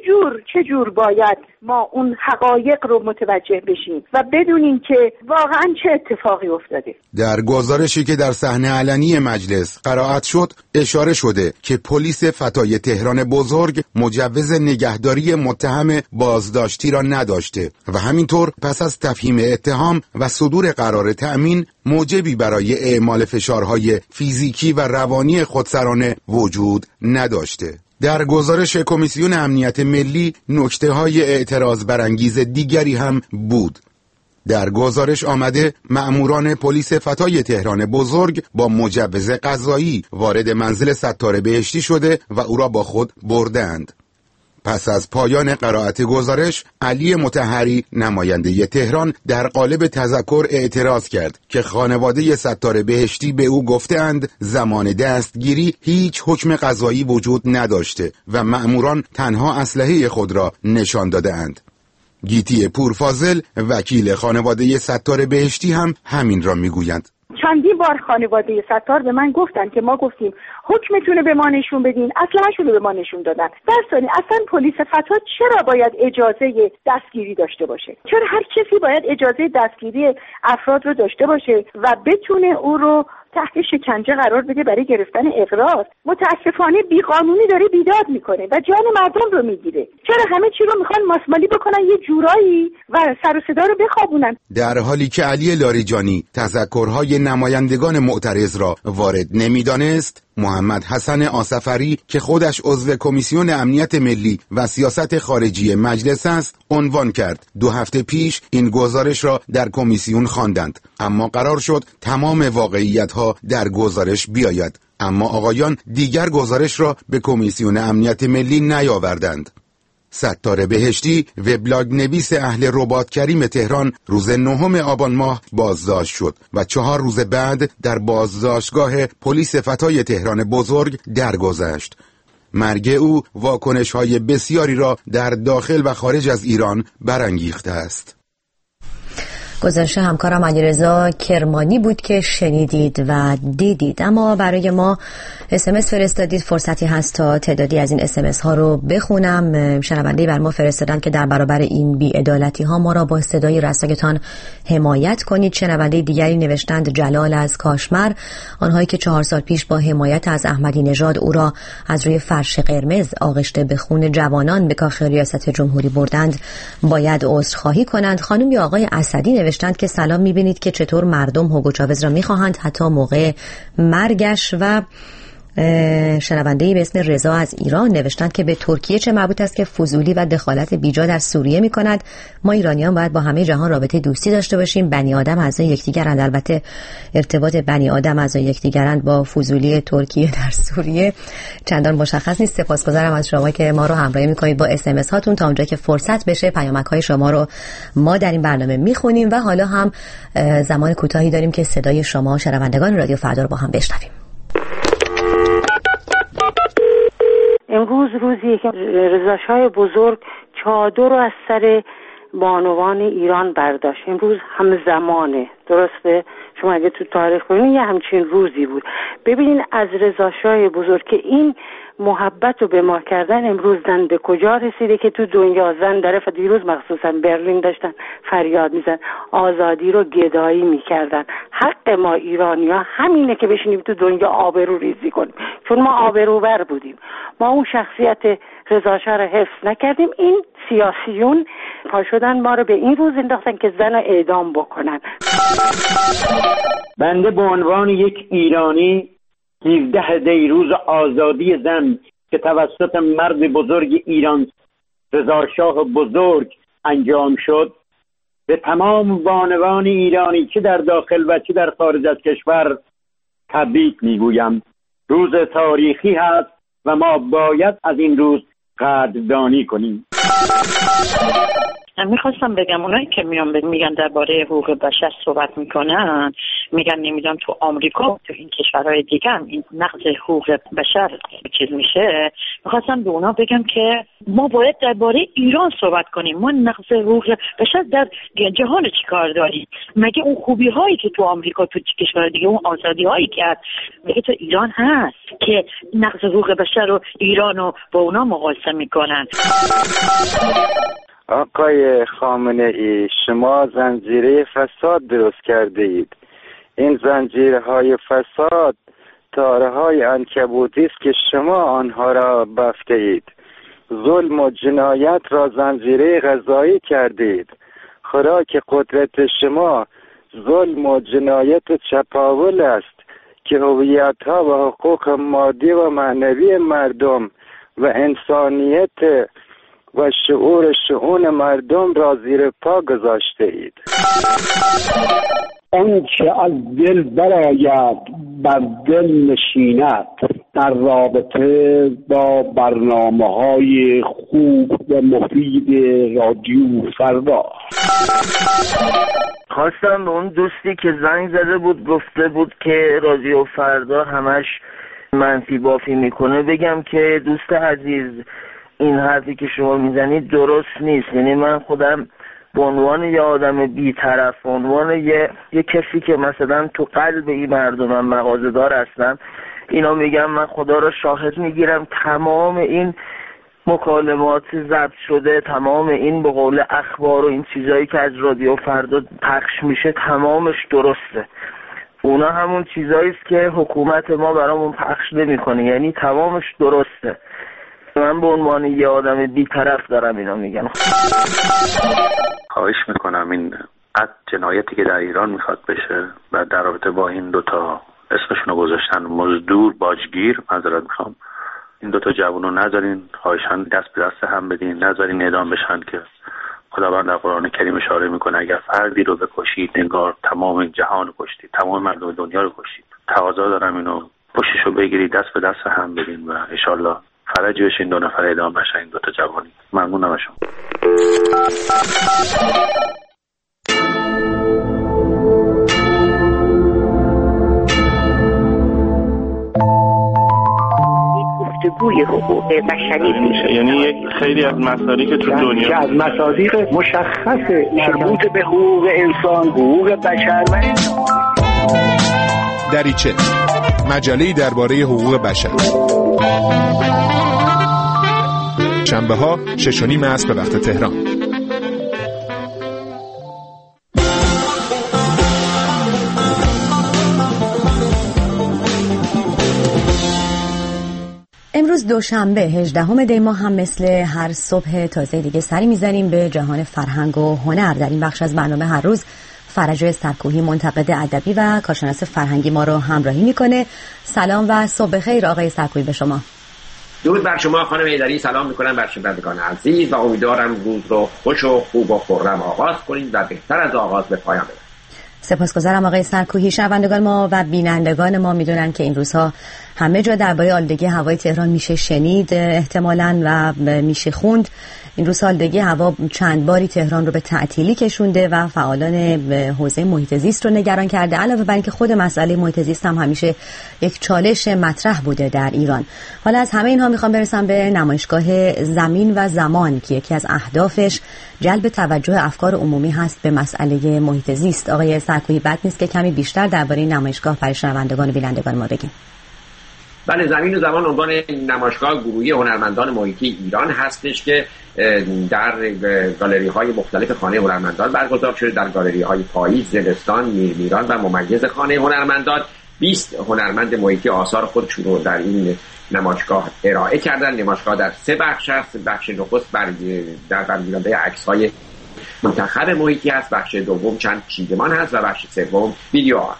چه جور باید ما اون حقایق رو متوجه بشیم و بدونیم که واقعا چه اتفاقی افتاده. در گزارشی که در صحنه علنی مجلس قرائت شد اشاره شده که پلیس فتای تهران بزرگ مجوز نگهداری متهم بازداشتی را نداشته و همینطور پس از تفهیم اتهام و صدور قرار تأمین موجبی برای اعمال فشارهای فیزیکی و روانی خودسرانه وجود نداشته. در گزارش کمیسیون امنیت ملی نکته‌های اعتراض برانگیز دیگری هم بود. در گزارش آمده مأموران پلیس فتای تهران بزرگ با مجوز قضایی وارد منزل ستار بهشتی شده و او را با خود بردند. پس از پایان قرائت گزارش، علی مطهری، نماینده تهران، در قالب تذکر اعتراض کرد که خانواده ستار بهشتی به او گفتند زمان دستگیری هیچ حکم قضایی وجود نداشته و مأموران تنها اسلحه خود را نشان داده‌اند. گیتی پورفاضل، وکیل خانواده ستار بهشتی، هم همین را میگویند. چندین بار خانواده ستار به من گفتن که ما گفتیم حکمتونه به ما نشون بدین، اسلحه‌شون رو به ما نشون دادن. در ثانی اصلا پلیس فتا چرا باید اجازه دستگیری داشته باشه؟ چرا هر کسی باید اجازه دستگیری افراد رو داشته باشه و بتونه او رو تحت شکنجه قرار بده برای گرفتن اقرار؟ متاسفانه بیقانونی داره بیداد میکنه و جان مردم رو میگیره. چرا همه چی رو میخوان ماسمالی بکنن یه جورایی و سر و صدا رو بخوابونن؟ در حالی که علی لاریجانی تذکرهای نمایندگان معترض را وارد نمیدانست، محمد حسن آصفری که خودش عضو کمیسیون امنیت ملی و سیاست خارجی مجلس است، عنوان کرد 2 هفته پیش این گزارش را در کمیسیون خواندند، اما قرار شد تمام واقعیت‌ها در گزارش بیاید، اما آقایان دیگر گزارش را به کمیسیون امنیت ملی نیاوردند. ستار بهشتی، وبلاگ نویس اهل رباط کریم تهران، روز 9 آبان ماه بازداشت شد و 4 روز بعد در بازداشتگاه پلیس فتای تهران بزرگ درگذشت. مرگ او واکنش‌های بسیاری را در داخل و خارج از ایران برانگیخته است. گزارش همکارم علیرضا کرمانی بود که شنیدید و دیدید. اما برای ما SMS فرستادید، فرصتی هست تا تعدادی از این SMS ها رو بخونم. شنونده‌ای بر ما فرستادن که در برابر این بی‌عدالتی ها ما را با صدای رسایتان حمایت کنید. شنونده دیگری نوشتند جلال از کاشمر، آنهایی که 4 سال پیش با حمایت از احمدی نژاد او را از روی فرش قرمز آغشته به خون جوانان به کاخ ریاست جمهوری بردند باید عذرخواهی کنند. خانم یا آقای اسدی نوشتند که سلام، می‌بینید که چطور مردم هوگو چاوز را می‌خواهند حتی موقع مرگش و شنونده‌ای به اسم رضا از ایران نوشتند که به ترکیه چه مربوط است که فضولی و دخالت بیجا در سوریه می‌کند. ما ایرانیان باید با همه جهان رابطه دوستی داشته باشیم. بنی آدم اعضای یکدیگرند. البته ارتباط بنی آدم اعضای یکدیگرند با فضولی ترکیه در سوریه چندان مشخص نیست. سپاسگزارم از شما که ما رو همراهی می‌کنید با SMS هاتون. تا اونجا که فرصت بشه پیامک‌های شما رو ما در این برنامه می‌خونیم و حالا هم زمان کوتاهی داریم که صدای شما شنوندگان رادیو فردا رو با هم بشنویم. امروز روزی که رضا شاه بزرگ چادر رو از سر بانوان ایران برداشت. امروز همزمانه، درسته؟ شما اگه تو تاریخ ببینید یه همچین روزی بود. ببینین از رضا شاه بزرگ که این محبت رو به ما کردن امروز زن به کجا رسیده که تو دنیا زن داره. دیروز مخصوصا برلین داشتن فریاد میزن آزادی رو گدایی میکردن. حق ما ایرانی ها همینه که بشینیم تو دنیا آبرو ریزی کنیم، چون ما آبروبر بودیم. ما اون شخصیت رضا شاه رو حفظ نکردیم. این سیاسیون پا شدن ما رو به این روز انداختن که زن رو اعدام بکنن. بنده به عنوان یک ایرانی 17 دیروز آزادی زن که توسط مرد بزرگ ایران رضا شاه بزرگ انجام شد به تمام بانوان ایرانی چه در داخل و چه در خارج از کشور تبریک میگویم. روز تاریخی هست و ما باید از این روز قدردانی کنیم. میخواستم بگم اونایی که میگن درباره حقوق بشر صحبت میکنن، میگن نمیدونم تو آمریکا تو این کشورهای دیگه هم این نقض حقوق بشر چیز میشه. میخواستم به اونا بگم که ما باید درباره ایران صحبت کنیم. ما نقض حقوق بشر در جهان چیکار داریم؟ مگه اون خوبی هایی که تو آمریکا تو کشورهای دیگه اون آزادی هایی کرد مگه تو ایران هست که نقض حقوق بشر رو ایران رو با اونا مقایسه میکنن؟ آقای خامنه ای، شما زنجیره فساد درست کرده اید. این زنجیرهای فساد تارهای عنکبوتی است که شما آنها را بافته اید. ظلم و جنایت را زنجیره غذایی کردید. خوراک قدرت شما ظلم و جنایت و چپاول است که هویت‌ها و حقوق مادی و معنوی مردم و انسانیت و شعور شؤون مردم را زیر پا گذاشته اید. آنچه از دل برآید بر دل نشیند در رابطه با برنامه‌های خوب و مفید رادیو فردا. خواستم به اون دوستی که زنگ زده بود گفته بود که رادیو فردا همش منفی بافی میکنه بگم که دوست عزیز این حرفی که شما میزنید درست نیست. یعنی من خودم به عنوان یه آدم بی‌طرف، به عنوان یه کسی که مثلا تو قلب این مردم مغازه‌دار هستم، اینا میگم من خدا رو شاهد میگیرم تمام این مکالمات ضبط شده، تمام این به قول اخبار و این چیزایی که از رادیو فردا پخش میشه تمامش درسته. اونا همون چیزایی است که حکومت ما برامون پخش نمیکنه، یعنی تمامش درسته. من به عنوان یه آدم بی‌طرف دارم اینا میگم. خواهش میکنم این جنایتی که در ایران میخواد بشه و در رابطه با این دوتا اسمشونو گذاشتن مزدور باجگیر، معذرت میخوام، این دوتا جوانو نذارین، خواهشاً دست به دست هم بدین، نذارین اعدام بشن که خداوند در قرآن کریم اشاره میکنه اگر فردی رو بکشید انگار تمام جهان رو کشتید، تمام مردم دنیا رو کشتید. تقاضا دارم اینو پشتشو بگیرید، دست به دست هم بدین و انشالله فرجی بشین دو نفر اعدام بشن این دوتا جوانی. ممنونم از شما. گفتگوی حقوق بشری میشه، یعنی یک خیلی از مصادیق تو دنیا که از مصادیق مشخص مربوط به حقوق انسان، حقوق بشر و دریچه مجله‌ای درباره حقوق بشر، شنبه‌ها 6:30 عصر به وقت تهران. امروز دوشنبه 18 دی ماه هم مثل هر صبح تازه دیگه سری میزنیم به جهان فرهنگ و هنر. در این بخش از برنامه هر روز فرج سرکوهی منتقد ادبی و کارشناس فرهنگی ما رو همراهی میکنه. سلام و صبح خیر آقای سرکوهی به شما. درود بر شما خانم ایدری، سلام میکنم بر شنوندگان عزیز و امیدوارم روز رو خوش و خوب و خرم آغاز کنید و بهتر از آغاز به پایان برسید. سپاسگزارم آقای سرکوهی. شنوندگان ما و بینندگان ما میدونن که این روزها همه جا درباره آلودگی هوای تهران میشه شنید احتمالاً و میشه خوند. این روز آلودگی هوا چند باری تهران رو به تعطیلی کشونده و فعالان حوزه محیط زیست رو نگران کرده. علاوه بر اینکه خود مسئله محیط زیست هم همیشه یک چالش مطرح بوده در ایران. حالا از همه اینها میخوام برسم به نمایشگاه زمین و زمان که یکی از اهدافش جلب توجه افکار عمومی هست به مسئله محیط زیست. آقای سرکوهی، بد نیست که کمی بیشتر درباره این نمایشگاه برای شنوندگان و بینندگان ما بگیم؟ بله، زمین و زمان عنوان نمایشگاه گروهی هنرمندان محیطی ایران هستش که در گالری های مختلف خانه هنرمندان برگزار شده. در گالری های پاییز، زمستان، میرمیران و ممیز خانه هنرمندان 20 هنرمند محیطی آثار خودشون رو در این نمایشگاه ارائه کردن. نمایشگاه در 3 بخش است. بخش نخست در برگیرنده عکس‌های منتخب محیطی است، بخش دوم چند چیدمان هست و بخش سوم ویدیو آرت.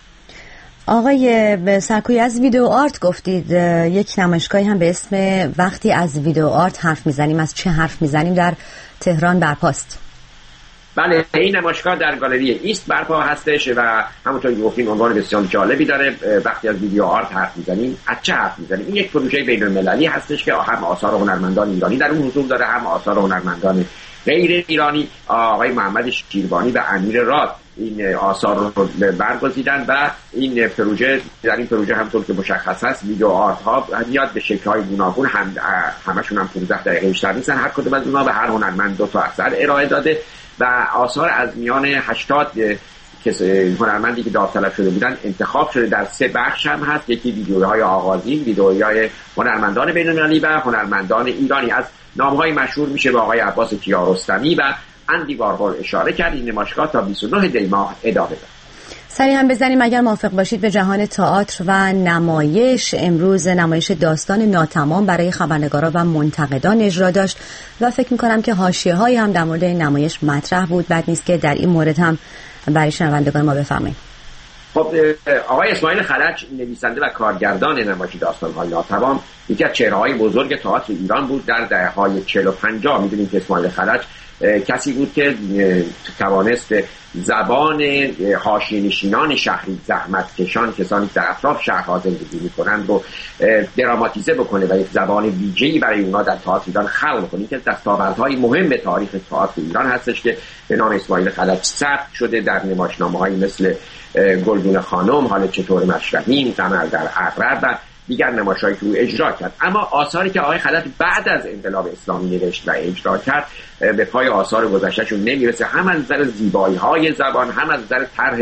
آقای سرکوهی، از ویدیو آرت گفتید. یک نمایشگاهی هم به اسم وقتی از ویدیو آرت حرف میزنیم، از چه حرف میزنیم، در تهران برپاست؟ بله، این نمایشگاه در گالری ایست برپا هستش و همونطور که گفتیم عنوان بسیار جالبی داره. وقتی از ویدیو آرت حرف میزنیم، از چه حرف میزنیم؟ این یک پروژه بین‌المللی هستش که هم آثار هنرمندان ایرانی در اون حضور داره، هم آثار هنرمندان غیر ایرانی. آقای محمد شیروانی و امیر راد این آثار رو برگزیدن و این پروژه، در این پروژه همونطور که مشخص است ویدیو آرت ها میاد به شکل‌های گوناگون، همشون هم 15 دقیقه بیشتر نیستن. هر کدوم از اونها به هر هنرمند 2 تا اثر ارائه داده و آثار از میان 80 هنرمندی که داوطلب شده بودن انتخاب شده. در 3 بخش هم هست. یکی ویدیوهای آغازین، ویدیوهای هنرمندان بین‌المللی و هنرمندان ایرانی. از نام‌های مشهور میشه به آقای عباس کیارستمی و اندی وارهول اشاره کرد. این نمایشگاه تا 29 دی ماه ادامه دارد. سریع هم بزنیم اگر موافق باشید به جهان تئاتر و نمایش. امروز نمایش داستان ناتمام برای خبرنگاران و منتقدان اجرا داشت و فکر می‌کنم که حاشیه‌هایی هم در مورد این نمایش مطرح بود. بد نیست که در این مورد هم برای شنوندگان ما بفرمایید. خب، آقای اسماعیل خلج نویسنده و کارگردان نمایش داستان‌های ناتمام یکی از چهره‌های بزرگ تئاتر ایران بود در دهه‌های 40 و 50. می‌دونید که اسماعیل خلج کسی بود که توانست زبان حاشیه‌نشینان شهری، زحمتکشان، کسانی در اطراف شهرها زندگی می‌کنند رو دراماتیزه بکنه و یک زبان ویژه‌ای برای اونها در تئاتر ایران خلق کنه. که دستاوردهای مهم تاریخ تئاتر ایران هستش که به نام اسماعیل خلج ثبت شده در نمایشنامه‌هایی مثل گلدون خانم، حال چطور مشرحین، قمر در عقرب و دیگر نمایش‌هایی که او اجرا کرد. اما آثاری که آقای خلج بعد از انقلاب اسلامی نوشت و اجرا کرد به پای آثار گذشته‌شون نمیرسه، هم از نظر زیبایی‌های زبان، هم از نظر طرح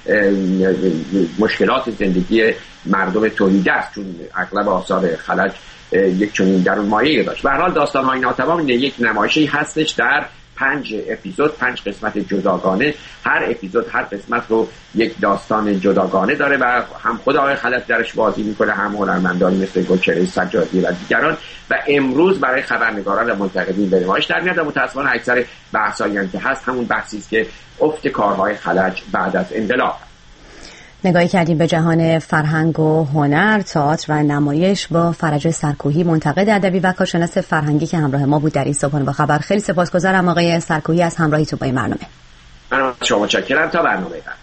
مشکلات زندگی مردم تهیده است، چون اغلب آثار خلج یک چنین درون مایه‌ای داشت. به هر حال داستان‌های ناتمام یک نمایشی هستش در 5 اپیزود، 5 قسمت جداگانه. هر اپیزود، هر قسمت رو یک داستان جداگانه داره و هم خود آقای خلج درش بازی میکنه، هم هنرمندانی مثل گلچهره سجادی و دیگران. و امروز برای خبرنگاران و منتقدین به نمایش در میاد و متأسفانه اکثر بحثایی که هست همون بحثی است که افت کارهای خلج بعد از انقلاب. نگاهی کردیم به جهان فرهنگ و هنر، تئاتر و نمایش با فرج سرکوهی، منتقد ادبی و کارشناس فرهنگی که همراه ما بود در این صبحانه با خبر. خیلی سپاسگزارم آقای سرکوهی از همراهیتون با این برنامه. من شما متشکرم. تا برنامه بعد.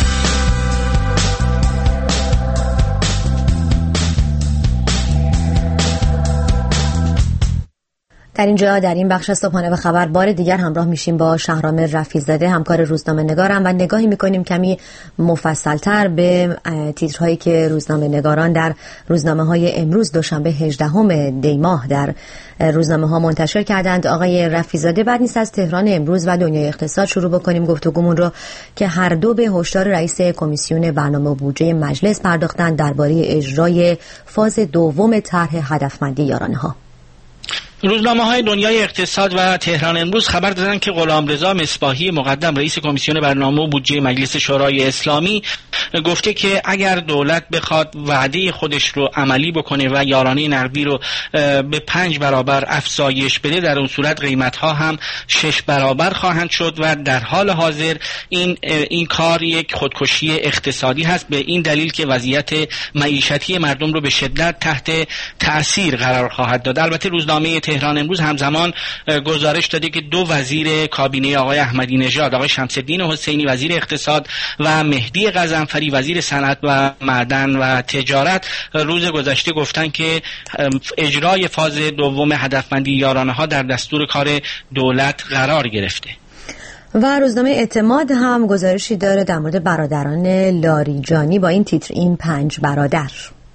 در اینجا در این بخش صبحانه و خبر بار دیگر همراه میشیم با شهرام رفیع‌زاده، همکار روزنامه نگارم، و نگاهی میکنیم کمی مفصلتر به تیترهایی که روزنامه نگاران در روزنامه های امروز دوشنبه 18 دی ماه در روزنامه ها منتشر کردند. آقای رفیع‌زاده، بعد نیست از تهران امروز و دنیای اقتصاد شروع بکنیم گفتگومون رو که هر دو به هشدار رئیس کمیسیون برنامه و بودجه مجلس پرداختند درباره اجرای فاز دوم طرح هدفمندی یارانه ها. روزنامه‌های دنیای اقتصاد و تهران امروز خبر دادند که غلامرضا مصباحی مقدم رئیس کمیسیون برنامه و بودجه مجلس شورای اسلامی گفته که اگر دولت بخواد وعده خودش رو عملی بکنه و یارانه نقدی رو به 5 برابر افزایش بده، در اون صورت قیمت‌ها هم 6 برابر خواهند شد و در حال حاضر این کار یک خودکشی اقتصادی هست، به این دلیل که وضعیت معیشتی مردم رو به شدت تحت تأثیر قرار خواهد داد. البته روزنامه تهران امروز همزمان گزارش داده که 2 وزیر کابینه آقای احمدی نژاد، آقای شمس‌الدین حسینی وزیر اقتصاد و مهدی قزنفری وزیر صنعت و معدن و تجارت روز گذشته گفتن که اجرای فاز دوم هدفمندی یارانه‌ها در دستور کار دولت قرار گرفته. و روزنامه اعتماد هم گزارشی داره در مورد برادران لاریجانی با این تیتر: این 5 برادر.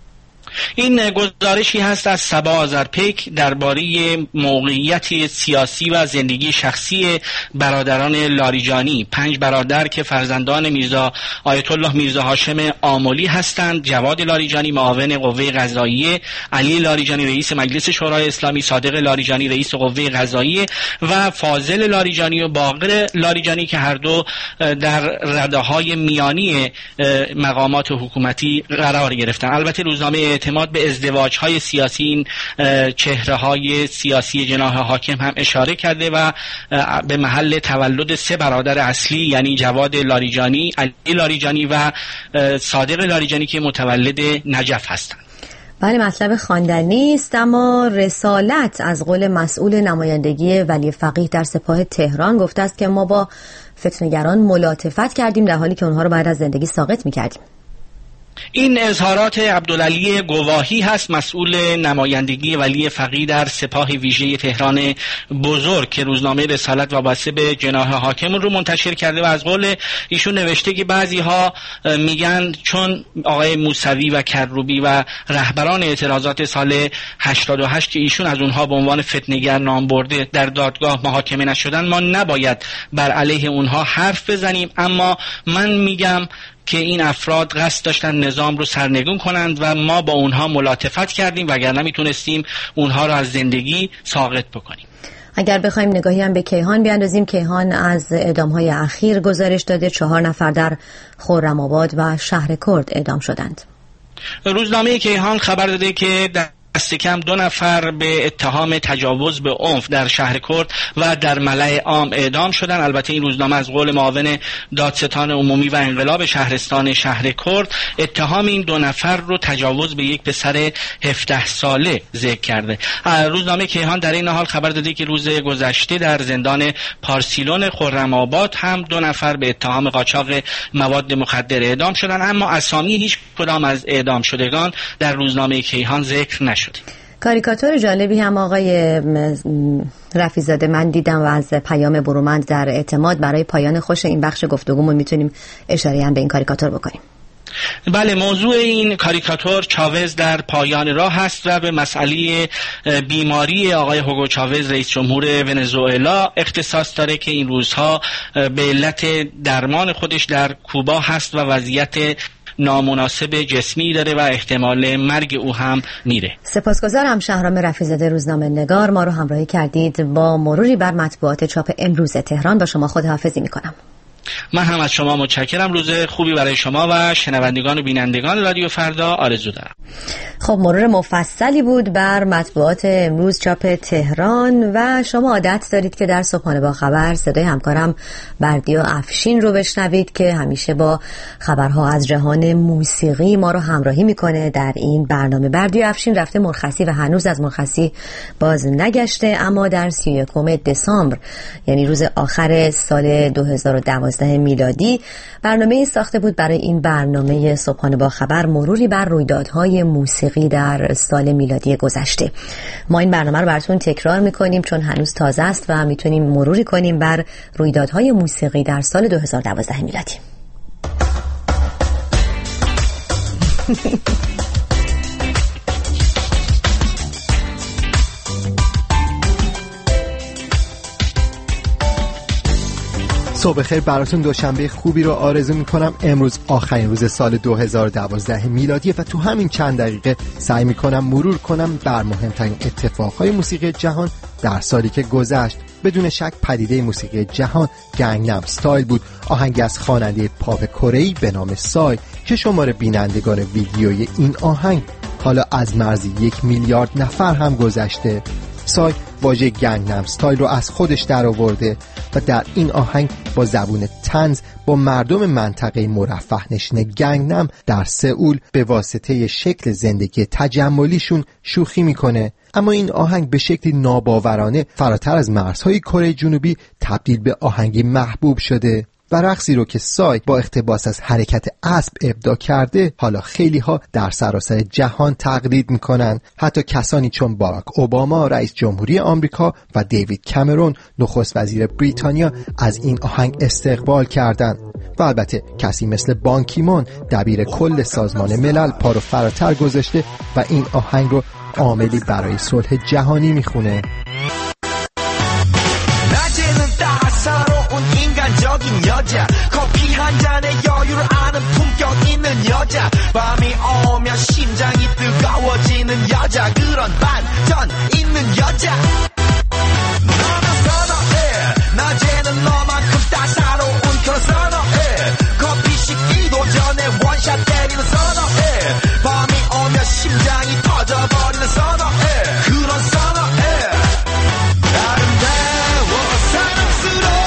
این گزارشی هست از صبا آذرپیک درباره موقعیت سیاسی و زندگی شخصی برادران لاریجانی، 5 برادر که فرزندان میرزا آیت الله میرزا هاشم آملی هستند: جواد لاریجانی معاون قوه قضاییه، علی لاریجانی رئیس مجلس شورای اسلامی، صادق لاریجانی رئیس قوه قضاییه و فاضل لاریجانی و باقر لاریجانی که هر دو در رده‌های میانی مقامات حکومتی قرار گرفتند. البته روزنامه اعتماد به ازدواج‌های سیاسی این چهره‌های سیاسی جناح حاکم هم اشاره کرده و به محل تولد 3 برادر اصلی یعنی جواد لاریجانی، علی لاریجانی و صادق لاریجانی که متولد نجف هستند. بله، مطلب خواندنی است، اما رسالت از قول مسئول نمایندگی ولی فقیه در سپاه تهران گفته است که ما با فتنه‌گران ملاطفت کردیم در حالی که اونها رو باید از زندگی ساقط می‌کردیم. این اظهارات عبدالعلی گواهی هست، مسئول نمایندگی ولی فقیه در سپاه ویژه تهران بزرگ که روزنامه رسالت وابسته به جناح حاکم رو منتشر کرده و از قول ایشون نوشته که بعضی ها میگن چون آقای موسوی و کروبی و رهبران اعتراضات سال 88 که ایشون از اونها به عنوان فتنه‌گر نام برده در دادگاه محاکمه نشدن، ما نباید بر علیه اونها حرف بزنیم، اما من میگم که این افراد قصد داشتن نظام رو سرنگون کنند و ما با اونها ملاطفت کردیم وگرنه میتونستیم اونها رو از زندگی ساقط بکنیم. اگر بخوایم نگاهی هم به کیهان بیاندازیم، کیهان از اعدام‌های اخیر گزارش داده. 4 نفر در خرم‌آباد و شهر کرد اعدام شدند. روزنامه کیهان خبر داده که دست کم 2 نفر به اتهام تجاوز به عنف در شهر کرد و در ملأ عام اعدام شدند. البته این روزنامه از قول معاون دادستان عمومی و انقلاب شهرستان شهر کرد اتهام این 2 نفر رو تجاوز به یک پسر 17 ساله ذکر کرده. روزنامه کیهان در این حال خبر داده که روز گذشته در زندان پارسیلون خرم‌آباد هم 2 نفر به اتهام قاچاق مواد مخدر اعدام شدند، اما اسامی هیچ کدام از اعدام شدگان در روزنامه کیهان ذکر نشد. کاریکاتور جالبی هم آقای رفیع‌زاده من دیدم و از پیام برومند در اعتماد. برای پایان خوش این بخش گفتگومون میتونیم اشاره هم به این کاریکاتور بکنیم. بله، موضوع این کاریکاتور چاوز در پایان راه هست و به مسئله بیماری آقای هوگو چاوز رئیس جمهور ونزوئلا اختصاص داره که این روزها به علت درمان خودش در کوبا هست و وضعیت نامناسب جسمی داره و احتمال مرگ او هم میره. سپاسگزارم. شهرام رفیع‌زاده روزنامه نگار ما رو همراهی کردید با مروری بر مطبوعات چاپ امروز تهران. با شما خداحافظی میکنم. من هم از شما متشکرم. روز خوبی برای شما و شنوندگان و بینندگان رادیو فردا آرزو دارم. خب، مرور مفصلی بود بر مطبوعات امروز چاپ تهران و شما عادت دارید که در صبحانه با خبر صدای همکارم بردیا افشین رو بشنوید که همیشه با خبرها از جهان موسیقی ما رو همراهی میکنه. در این برنامه بردیا افشین رفته مرخصی و هنوز از مرخصی باز نگشته، اما در 31 دسامبر یعنی روز آخر سال 2012 میلادی برنامه ساخته بود برای این برنامه صبحانه با خبر مروری بر رویدادهای موسیقی در سال میلادی گذشته. ما این برنامه رو براتون تکرار میکنیم چون هنوز تازه است و میتونیم مروری کنیم بر رویدادهای موسیقی در سال 2012 میلادی. صبح بخیر براتون، دوشنبه خوبی رو آرزو میکنم. امروز آخرین روز سال 2012 میلادیه و تو همین چند دقیقه سعی میکنم مرور کنم بر مهمترین اتفاقهای موسیقی جهان در سالی که گذشت. بدون شک پدیده موسیقی جهان گنگنم ستایل بود، آهنگی از خواننده پاپ کره‌ای به نام سای که شمار بینندگان ویدیوی این آهنگ حالا از مرز 1 میلیارد نفر هم گذشته. سای واژه گنگنم ستایل رو از خودش در آورده و در این آهنگ با زبون طنز با مردم منطقه مرفه نشین گنگنم در سئول به واسطه شکل زندگی تجملیشون شوخی میکنه. اما این آهنگ به شکلی ناباورانه فراتر از مرزهای کره جنوبی تبدیل به آهنگی محبوب شده و رقصی رو که سای با اقتباس از حرکت اسب ابداع کرده حالا خیلی ها در سراسر جهان تقلید میکنن. حتی کسانی چون باراک اوباما رئیس جمهوری آمریکا و دیوید کامرون نخست وزیر بریتانیا از این آهنگ استقبال کردند و البته کسی مثل بان کی مون دبیر کل سازمان ملل پا رو فراتر گذاشته و این آهنگ رو عاملی برای صلح جهانی میخونه. 인간적인 여자 커피 한 잔에 여유를 아는 품격 있는 여자 밤이 오면 심장이 뜨거워지는 여자 그런 반전 있는 여자 너는 선어해 낮에는 너만큼 따사로운 그런 선어해 커피 식기도 전에 원샷 때리는 선어해 밤이 오면 심장이 터져버리는 선어해 그런 선어해 아름다워 사랑스러워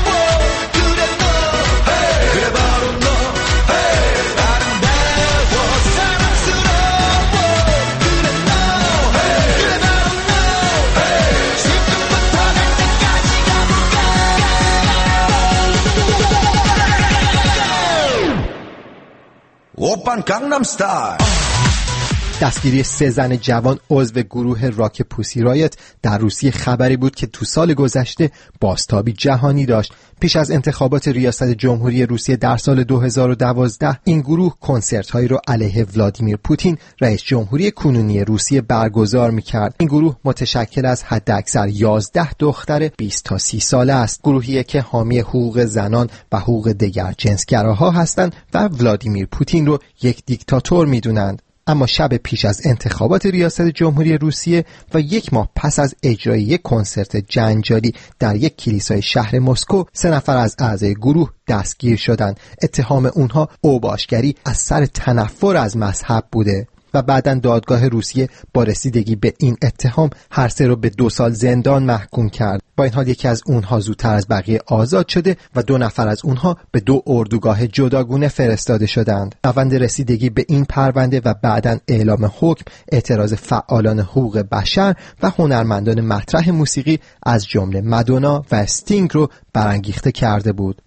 오빤 강남스타일. دستگیری 3 زن جوان عضو گروه راک پوسی رایت در روسیه خبری بود که تو سال گذشته بازتابی جهانی داشت. پیش از انتخابات ریاست جمهوری روسیه در سال 2012 این گروه کنسرت‌هایی رو علیه ولادیمیر پوتین رئیس جمهوری کنونی روسیه برگزار می‌کرد. این گروه متشکل از حداکثر 11 دختر 20 تا 30 ساله است. گروهی که حامی حقوق زنان و حقوق دیگر جنسگراها هستند و ولادیمیر پوتین رو یک دیکتاتور می‌دونند. اما شب پیش از انتخابات ریاست جمهوری روسیه و 1 ماه پس از اجرای یک کنسرت جنجالی در یک کلیسای شهر مسکو 3 نفر از اعضای گروه دستگیر شدند. اتهام اونها اوباشگری از سر تنفر از مذهب بوده و بعداً دادگاه روسیه با رسیدگی به این اتهام هر 3 رو به 2 سال زندان محکوم کرد. با این حال یکی از اونها زودتر از بقیه آزاد شده و 2 نفر از اونها به 2 اردوگاه جداگونه فرستاده شدند. روند رسیدگی به این پرونده و بعداً اعلام حکم اعتراض فعالان حقوق بشر و هنرمندان مطرح موسیقی از جمله مادونا و استینگ رو برانگیخته کرده بود.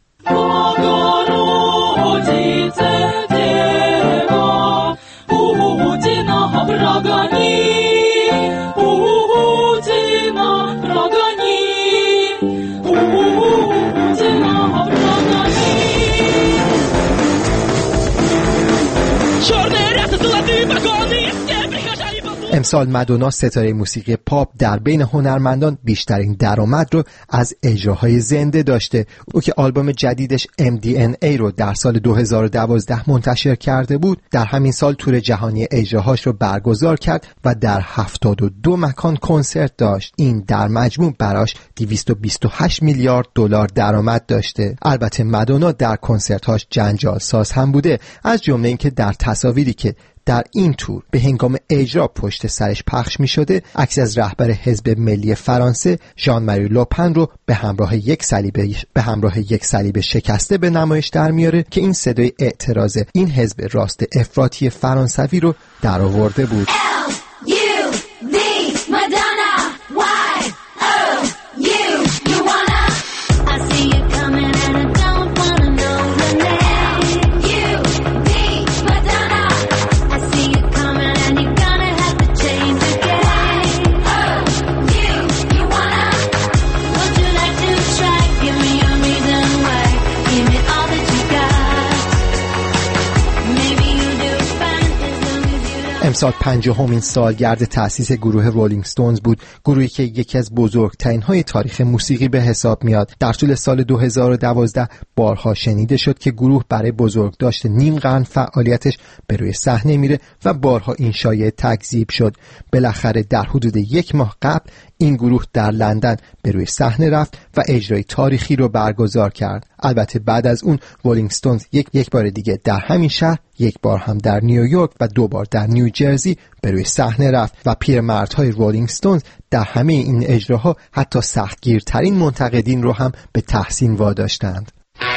امسال مادونا ستاره موسیقی پاپ در بین هنرمندان بیشترین درآمد رو از اجراهای زنده داشته. او که آلبوم جدیدش MDNA رو در سال 2012 منتشر کرده بود، در همین سال تور جهانی اجراهاش رو برگزار کرد و در 72 مکان کنسرت داشت. این در مجموع براش 228 میلیارد دلار درآمد داشته. البته مادونا در کنسرت‌هاش جنجال ساز هم بوده، از جمله اینکه در تصاویری که در این تور به هنگام اجرا پشت سرش پخش می شده عکسی از رهبر حزب ملی فرانسه ژان ماری لوپن رو به همراه یک صلیب شکسته به نمایش در میاره که این صدای اعتراض این حزب راست افراطی فرانسوی رو در آورده بود. امسال 50مین سالگرد تأسیس گروه رولینگ ستونز بود، گروهی که یکی از بزرگترین های تاریخ موسیقی به حساب میاد. در طول سال 2012 بارها شنیده شد که گروه برای بزرگداشت نیم قرن فعالیتش به روی صحنه میره و بارها این شایعه تکذیب شد. بالاخره در حدود 1 ماه قبل این گروه در لندن به روی صحنه رفت و اجرای تاریخی رو برگزار کرد. البته بعد از اون رولینگ ستونز یک بار دیگه در همین شهر، 1 بار هم در نیویورک و 2 بار در نیوجرسی به روی صحنه رفت و پیرمردهای رولینگ ستونز در همه این اجراها حتی سختگیرترین منتقدین رو هم به تحسین واداشتند.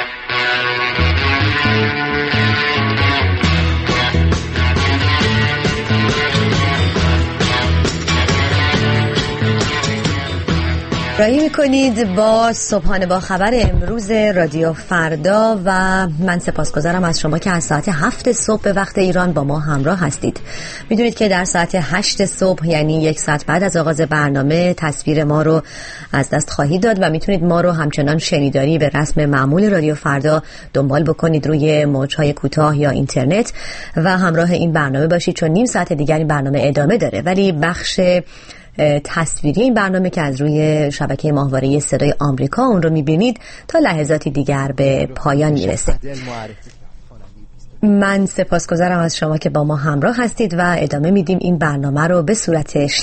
رایی میکنید با صبحانه با خبر امروز رادیو فردا و من سپاسگزارم از شما که از ساعت 7 صبح به وقت ایران با ما همراه هستید. میدونید که در ساعت 8 صبح یعنی 1 ساعت بعد از آغاز برنامه تصویر ما رو از دست خواهید داد و میتونید ما رو همچنان شنیداری به رسم معمول رادیو فردا دنبال بکنید روی موجهای کوتاه یا اینترنت و همراه این برنامه باشید، چون نیم ساعت دیگر این برنامه ادامه داره، ولی بخش تصویری این برنامه که از روی شبکه ماهواره صدای آمریکا اون رو میبینید تا لحظاتی دیگر به پایان میرسه. من سپاسگزارم از شما که با ما همراه هستید و ادامه میدیم این برنامه رو به صورت